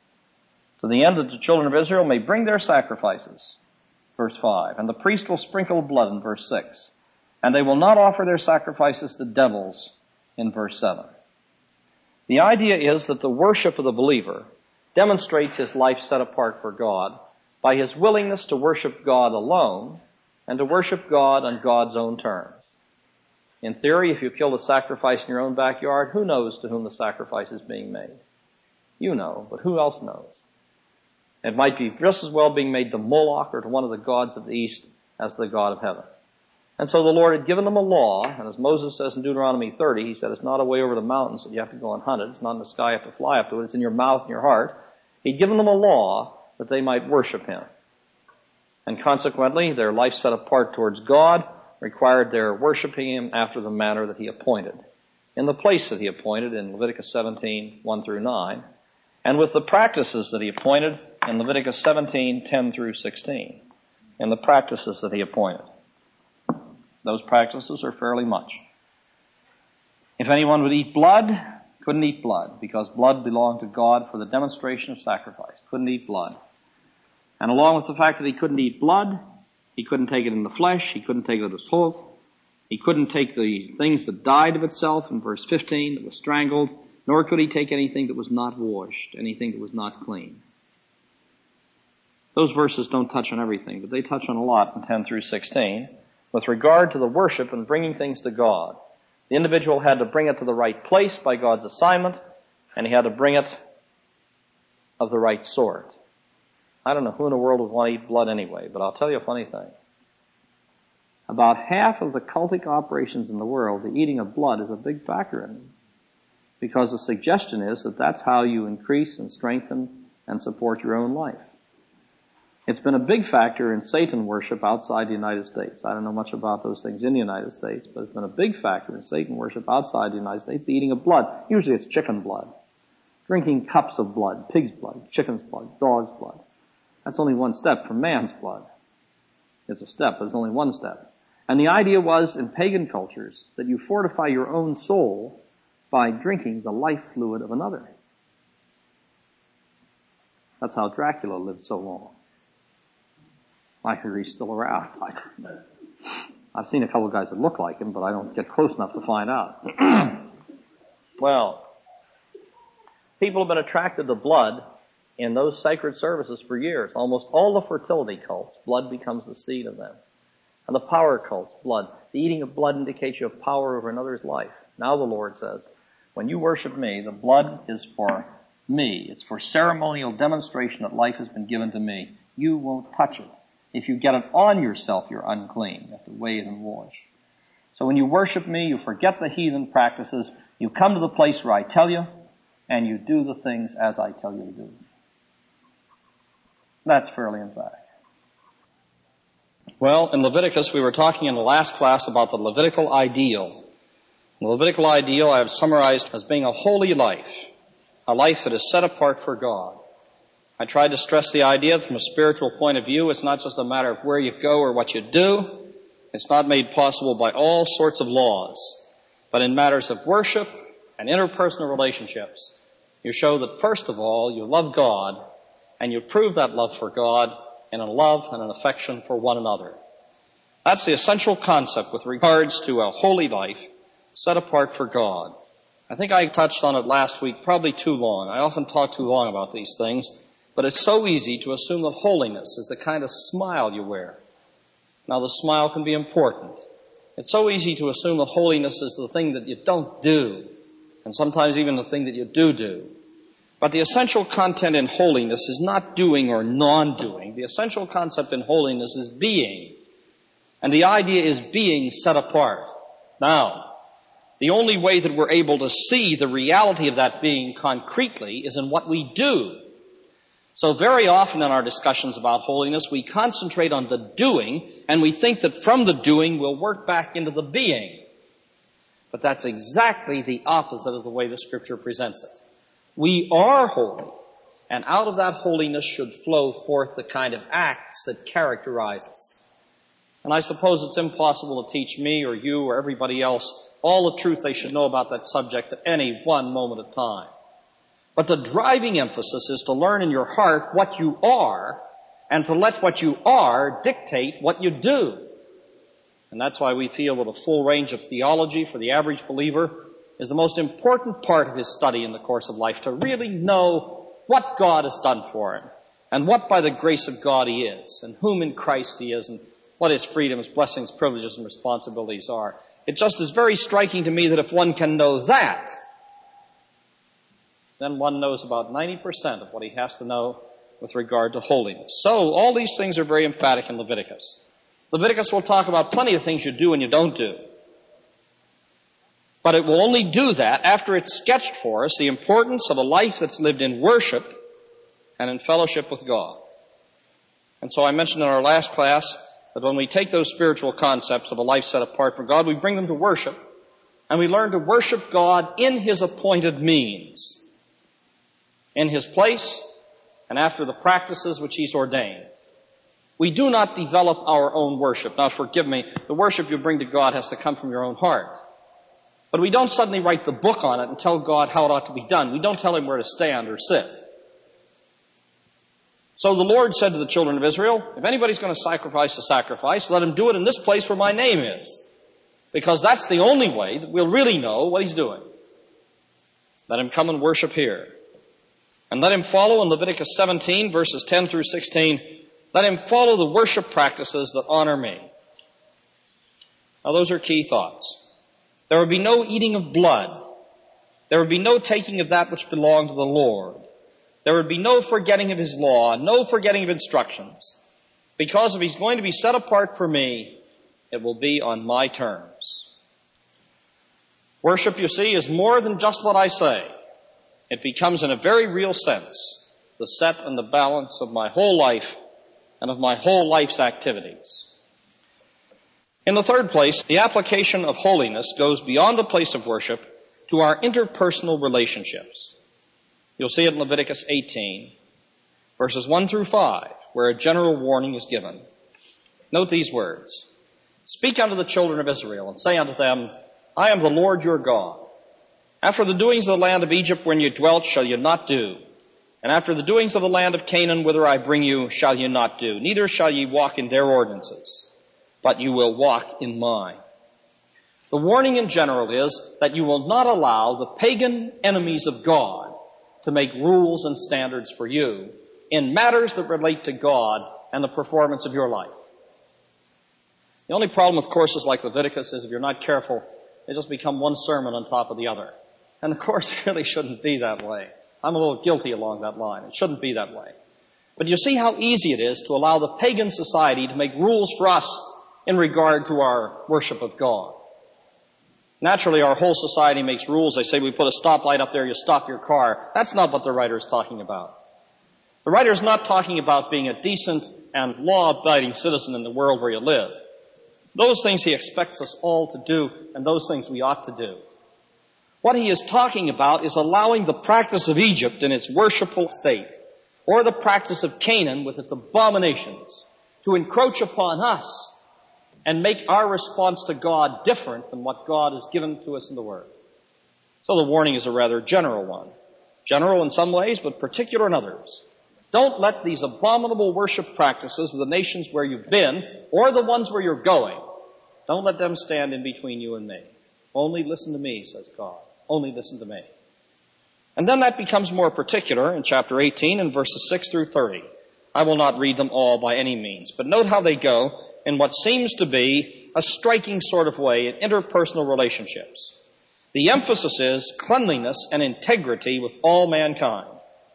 To the end that the children of Israel may bring their sacrifices, verse five, and the priest will sprinkle blood in verse six, and they will not offer their sacrifices to devils in verse seven. The idea is that the worship of the believer demonstrates his life set apart for God by his willingness to worship God alone and to worship God on God's own terms. In theory, if you kill a sacrifice in your own backyard, who knows to whom the sacrifice is being made? You know, but who else knows? It might be just as well being made to Moloch or to one of the gods of the east as the God of heaven. And so the Lord had given them a law, and as Moses says in Deuteronomy thirty, he said it's not a way over the mountains that you have to go and hunt it. It's not in the sky you have to fly up to it. It's in your mouth and your heart. He'd given them a law that they might worship Him. And consequently, their life set apart towards God required their worshiping Him after the manner that He appointed, in the place that He appointed in Leviticus seventeen, one through nine, and with the practices that He appointed in Leviticus seventeen, ten through sixteen, in the practices that He appointed. Those practices are fairly much. If anyone would eat blood, couldn't eat blood, because blood belonged to God for the demonstration of sacrifice. Couldn't eat blood. And along with the fact that he couldn't eat blood, he couldn't take it in the flesh, he couldn't take it as hoof, he couldn't take the things that died of itself in verse fifteen, that was strangled, nor could he take anything that was not washed, anything that was not clean. Those verses don't touch on everything, but they touch on a lot in ten through sixteen with regard to the worship and bringing things to God. The individual had to bring it to the right place by God's assignment, and he had to bring it of the right sort. I don't know who in the world would want to eat blood anyway, but I'll tell you a funny thing. About half of the cultic operations in the world, the eating of blood is a big factor in them. Because the suggestion is that that's how you increase and strengthen and support your own life. It's been a big factor in Satan worship outside the United States. I don't know much about those things in the United States, but it's been a big factor in Satan worship outside the United States, the eating of blood. Usually it's chicken blood. Drinking cups of blood, pig's blood, chicken's blood, dog's blood. That's only one step from man's blood. It's a step, but it's only one step. And the idea was in pagan cultures that you fortify your own soul by drinking the life fluid of another. That's how Dracula lived so long. I hear he's still around. I've seen a couple of guys that look like him, but I don't get close enough to find out. Well, people have been attracted to blood in those sacred services for years. Almost all the fertility cults, blood becomes the seed of them. And the power cults, blood. The eating of blood indicates you have power over another's life. Now the Lord says, when you worship me, the blood is for me. It's for ceremonial demonstration that life has been given to me. You won't touch it. If you get it on yourself, you're unclean. You have to wade and wash. So when you worship me, you forget the heathen practices. You come to the place where I tell you, and you do the things as I tell you to do. That's fairly emphatic. Well, in Leviticus, we were talking in the last class about the Levitical ideal. The Levitical ideal I have summarized as being a holy life, a life that is set apart for God. I tried to stress the idea that from a spiritual point of view, it's not just a matter of where you go or what you do. It's not made possible by all sorts of laws. But in matters of worship and interpersonal relationships, you show that first of all, you love God, and you prove that love for God in a love and an affection for one another. That's the essential concept with regards to a holy life set apart for God. I think I touched on it last week, probably too long. I often talk too long about these things, but it's so easy to assume that holiness is the kind of smile you wear. Now, the smile can be important. It's so easy to assume that holiness is the thing that you don't do, and sometimes even the thing that you do do. But the essential content in holiness is not doing or non-doing. The essential concept in holiness is being. And the idea is being set apart. Now, the only way that we're able to see the reality of that being concretely is in what we do. So very often in our discussions about holiness, we concentrate on the doing, and we think that from the doing we'll work back into the being. But that's exactly the opposite of the way the Scripture presents it. We are holy, and out of that holiness should flow forth the kind of acts that characterize us. And I suppose it's impossible to teach me or you or everybody else all the truth they should know about that subject at any one moment of time. But the driving emphasis is to learn in your heart what you are, and to let what you are dictate what you do. And that's why we feel that a full range of theology for the average believer is the most important part of his study in the course of life, to really know what God has done for him, and what by the grace of God he is, and whom in Christ he is, and what his freedoms, blessings, privileges, and responsibilities are. It just is very striking to me that if one can know that, then one knows about ninety percent of what he has to know with regard to holiness. So all these things are very emphatic in Leviticus. Leviticus will talk about plenty of things you do and you don't do. But it will only do that after it's sketched for us the importance of a life that's lived in worship and in fellowship with God. And so I mentioned in our last class that when we take those spiritual concepts of a life set apart for God, we bring them to worship, and we learn to worship God in His appointed means, in His place, and after the practices which He's ordained. We do not develop our own worship. Now, forgive me, the worship you bring to God has to come from your own heart. But we don't suddenly write the book on it and tell God how it ought to be done. We don't tell Him where to stand or sit. So the Lord said to the children of Israel, if anybody's going to sacrifice a sacrifice, let him do it in this place where my name is. Because that's the only way that we'll really know what He's doing. Let him come and worship here. And let him follow in Leviticus seventeen, verses ten through sixteen, let him follow the worship practices that honor me. Now those are key thoughts. There would be no eating of blood. There would be no taking of that which belonged to the Lord. There would be no forgetting of His law, no forgetting of instructions. Because if He's going to be set apart for me, it will be on my terms. Worship, you see, is more than just what I say. It becomes, in a very real sense, the set and the balance of my whole life and of my whole life's activities. In the third place, the application of holiness goes beyond the place of worship to our interpersonal relationships. You'll see it in Leviticus eighteen, verses one through five, where a general warning is given. Note these words. Speak unto the children of Israel, and say unto them, I am the Lord your God. After the doings of the land of Egypt wherein you dwelt shall you not do. And after the doings of the land of Canaan whither I bring you shall you not do. Neither shall ye walk in their ordinances, but you will walk in mine. The warning in general is that you will not allow the pagan enemies of God to make rules and standards for you in matters that relate to God and the performance of your life. The only problem with courses like Leviticus is if you're not careful, they just become one sermon on top of the other. And the course really shouldn't be that way. I'm a little guilty along that line. It shouldn't be that way. But you see how easy it is to allow the pagan society to make rules for us in regard to our worship of God. Naturally, our whole society makes rules. They say we put a stoplight up there, you stop your car. That's not what the writer is talking about. The writer is not talking about being a decent and law-abiding citizen in the world where you live. Those things he expects us all to do, and those things we ought to do. What he is talking about is allowing the practice of Egypt in its worshipful state, or the practice of Canaan with its abominations, to encroach upon us and make our response to God different than what God has given to us in the Word. So the warning is a rather general one. General in some ways, but particular in others. Don't let these abominable worship practices of the nations where you've been, or the ones where you're going, don't let them stand in between you and me. Only listen to me, says God. Only listen to me. And then that becomes more particular in chapter eighteen and verses six through thirty. I will not read them all by any means, but note how they go in what seems to be a striking sort of way in interpersonal relationships. The emphasis is cleanliness and integrity with all mankind.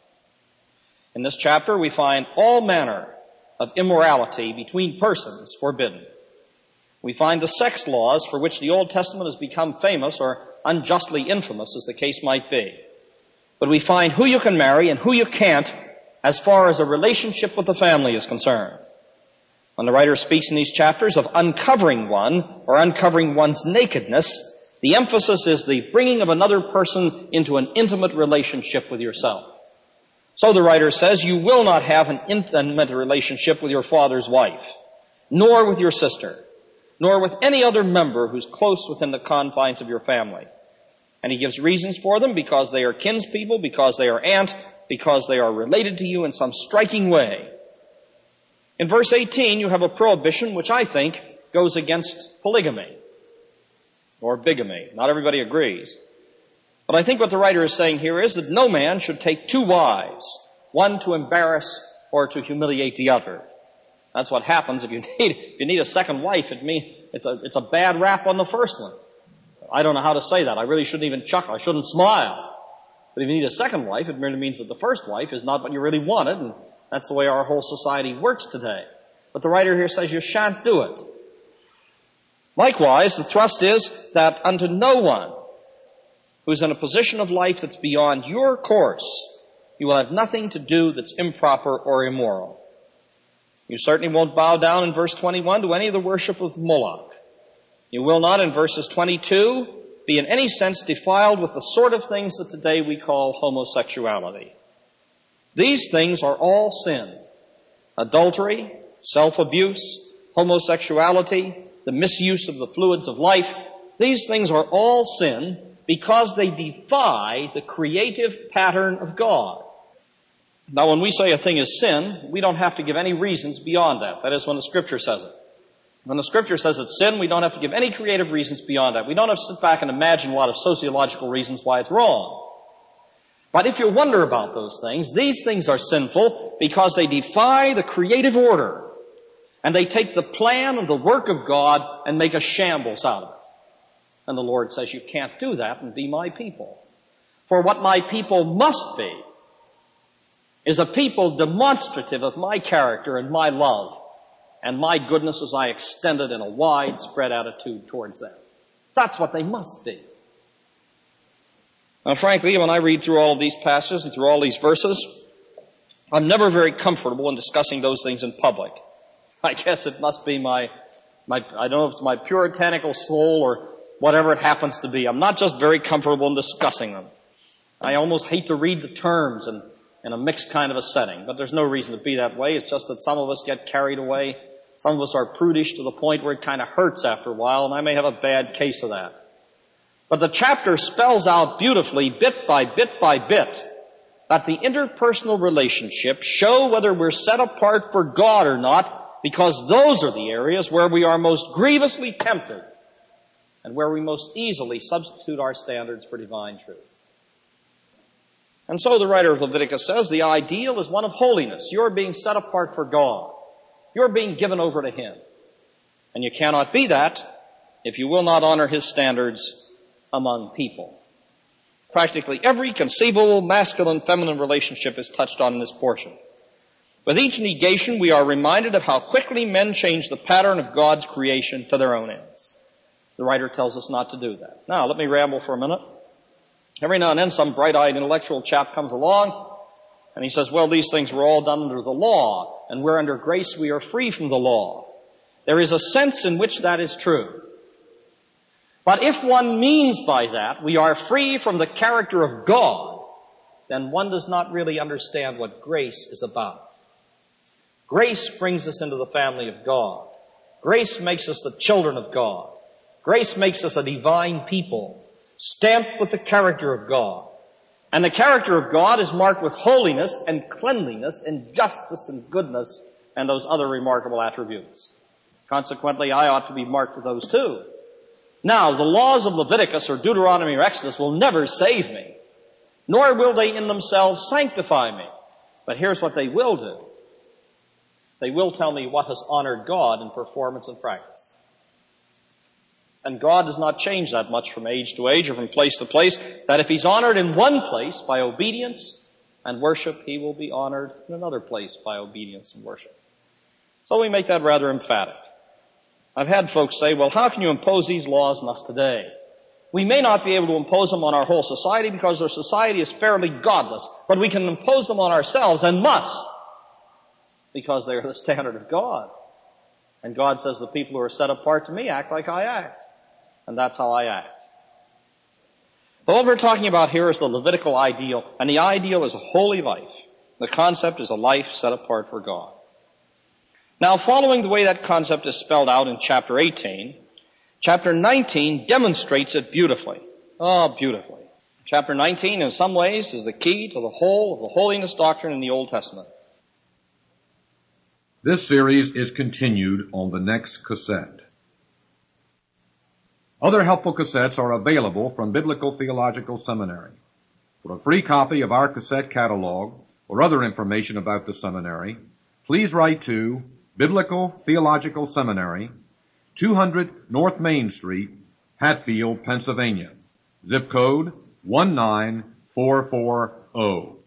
In this chapter, we find all manner of immorality between persons forbidden. We find the sex laws for which the Old Testament has become famous or unjustly infamous, as the case might be. But we find who you can marry and who you can't as far as a relationship with the family is concerned. When the writer speaks in these chapters of uncovering one or uncovering one's nakedness, the emphasis is the bringing of another person into an intimate relationship with yourself. So the writer says, you will not have an intimate relationship with your father's wife, nor with your sister, nor with any other member who's close within the confines of your family. And he gives reasons for them, because they are kinspeople, because they are aunt, because they are related to you in some striking way. In verse eighteen, you have a prohibition which I think goes against polygamy or bigamy. Not everybody agrees. But I think what the writer is saying here is that no man should take two wives, one to embarrass or to humiliate the other. That's what happens if you need, if you need a second wife. It means it's a, it's a bad rap on the first one. I don't know how to say that. I really shouldn't even chuckle. I shouldn't smile. But if you need a second wife, it merely means that the first wife is not what you really wanted, and that's the way our whole society works today. But the writer here says you shan't do it. Likewise, the thrust is that unto no one who's in a position of life that's beyond your course, you will have nothing to do that's improper or immoral. You certainly won't bow down in verse twenty-one to any of the worship of Moloch. You will not, in verses twenty-two, be in any sense defiled with the sort of things that today we call homosexuality. These things are all sin. Adultery, self-abuse, homosexuality, the misuse of the fluids of life. These things are all sin because they defy the creative pattern of God. Now, when we say a thing is sin, we don't have to give any reasons beyond that. That is when the Scripture says it. When the Scripture says it's sin, we don't have to give any creative reasons beyond that. We don't have to sit back and imagine a lot of sociological reasons why it's wrong. But if you wonder about those things, these things are sinful because they defy the creative order. And they take the plan and the work of God and make a shambles out of it. And the Lord says, you can't do that and be my people. For what my people must be is a people demonstrative of my character and my love and my goodness as I extend it in a widespread attitude towards them. That's what they must be. Now, frankly, when I read through all of these passages and through all these verses, I'm never very comfortable in discussing those things in public. I guess it must be my, my, I don't know if it's my puritanical soul or whatever it happens to be. I'm not just very comfortable in discussing them. I almost hate to read the terms in, in a mixed kind of a setting, but there's no reason to be that way. It's just that some of us get carried away Some of us are prudish to the point where it kind of hurts after a while, and I may have a bad case of that. But the chapter spells out beautifully, bit by bit by bit, that the interpersonal relationships show whether we're set apart for God or not, because those are the areas where we are most grievously tempted and where we most easily substitute our standards for divine truth. And so the writer of Leviticus says the ideal is one of holiness. You're being set apart for God. You're being given over to Him. And you cannot be that if you will not honor His standards among people. Practically every conceivable masculine-feminine relationship is touched on in this portion. With each negation, we are reminded of how quickly men change the pattern of God's creation to their own ends. The writer tells us not to do that. Now, let me ramble for a minute. Every now and then some bright-eyed intellectual chap comes along and he says, well, these things were all done under the law, and we're under grace, we are free from the law. There is a sense in which that is true. But if one means by that we are free from the character of God, then one does not really understand what grace is about. Grace brings us into the family of God. Grace makes us the children of God. Grace makes us a divine people, stamped with the character of God. And the character of God is marked with holiness and cleanliness and justice and goodness and those other remarkable attributes. Consequently, I ought to be marked with those too. Now, the laws of Leviticus or Deuteronomy or Exodus will never save me, nor will they in themselves sanctify me. But here's what they will do. They will tell me what has honored God in performance and practice. And God does not change that much from age to age or from place to place, that if He's honored in one place by obedience and worship, He will be honored in another place by obedience and worship. So we make that rather emphatic. I've had folks say, well, how can you impose these laws on us today? We may not be able to impose them on our whole society because our society is fairly godless, but we can impose them on ourselves and must, because they are the standard of God. And God says the people who are set apart to me act like I act. And that's how I act. But what we're talking about here is the Levitical ideal, and the ideal is a holy life. The concept is a life set apart for God. Now, following the way that concept is spelled out in chapter eighteen, chapter nineteen demonstrates it beautifully. Oh, beautifully. Chapter nineteen, in some ways, is the key to the whole of the holiness doctrine in the Old Testament.
This series is continued on the next cassette. Other helpful cassettes are available from Biblical Theological Seminary. For a free copy of our cassette catalog or other information about the seminary, please write to Biblical Theological Seminary, two hundred North Main Street, Hatfield, Pennsylvania. Zip code one nine four four zero.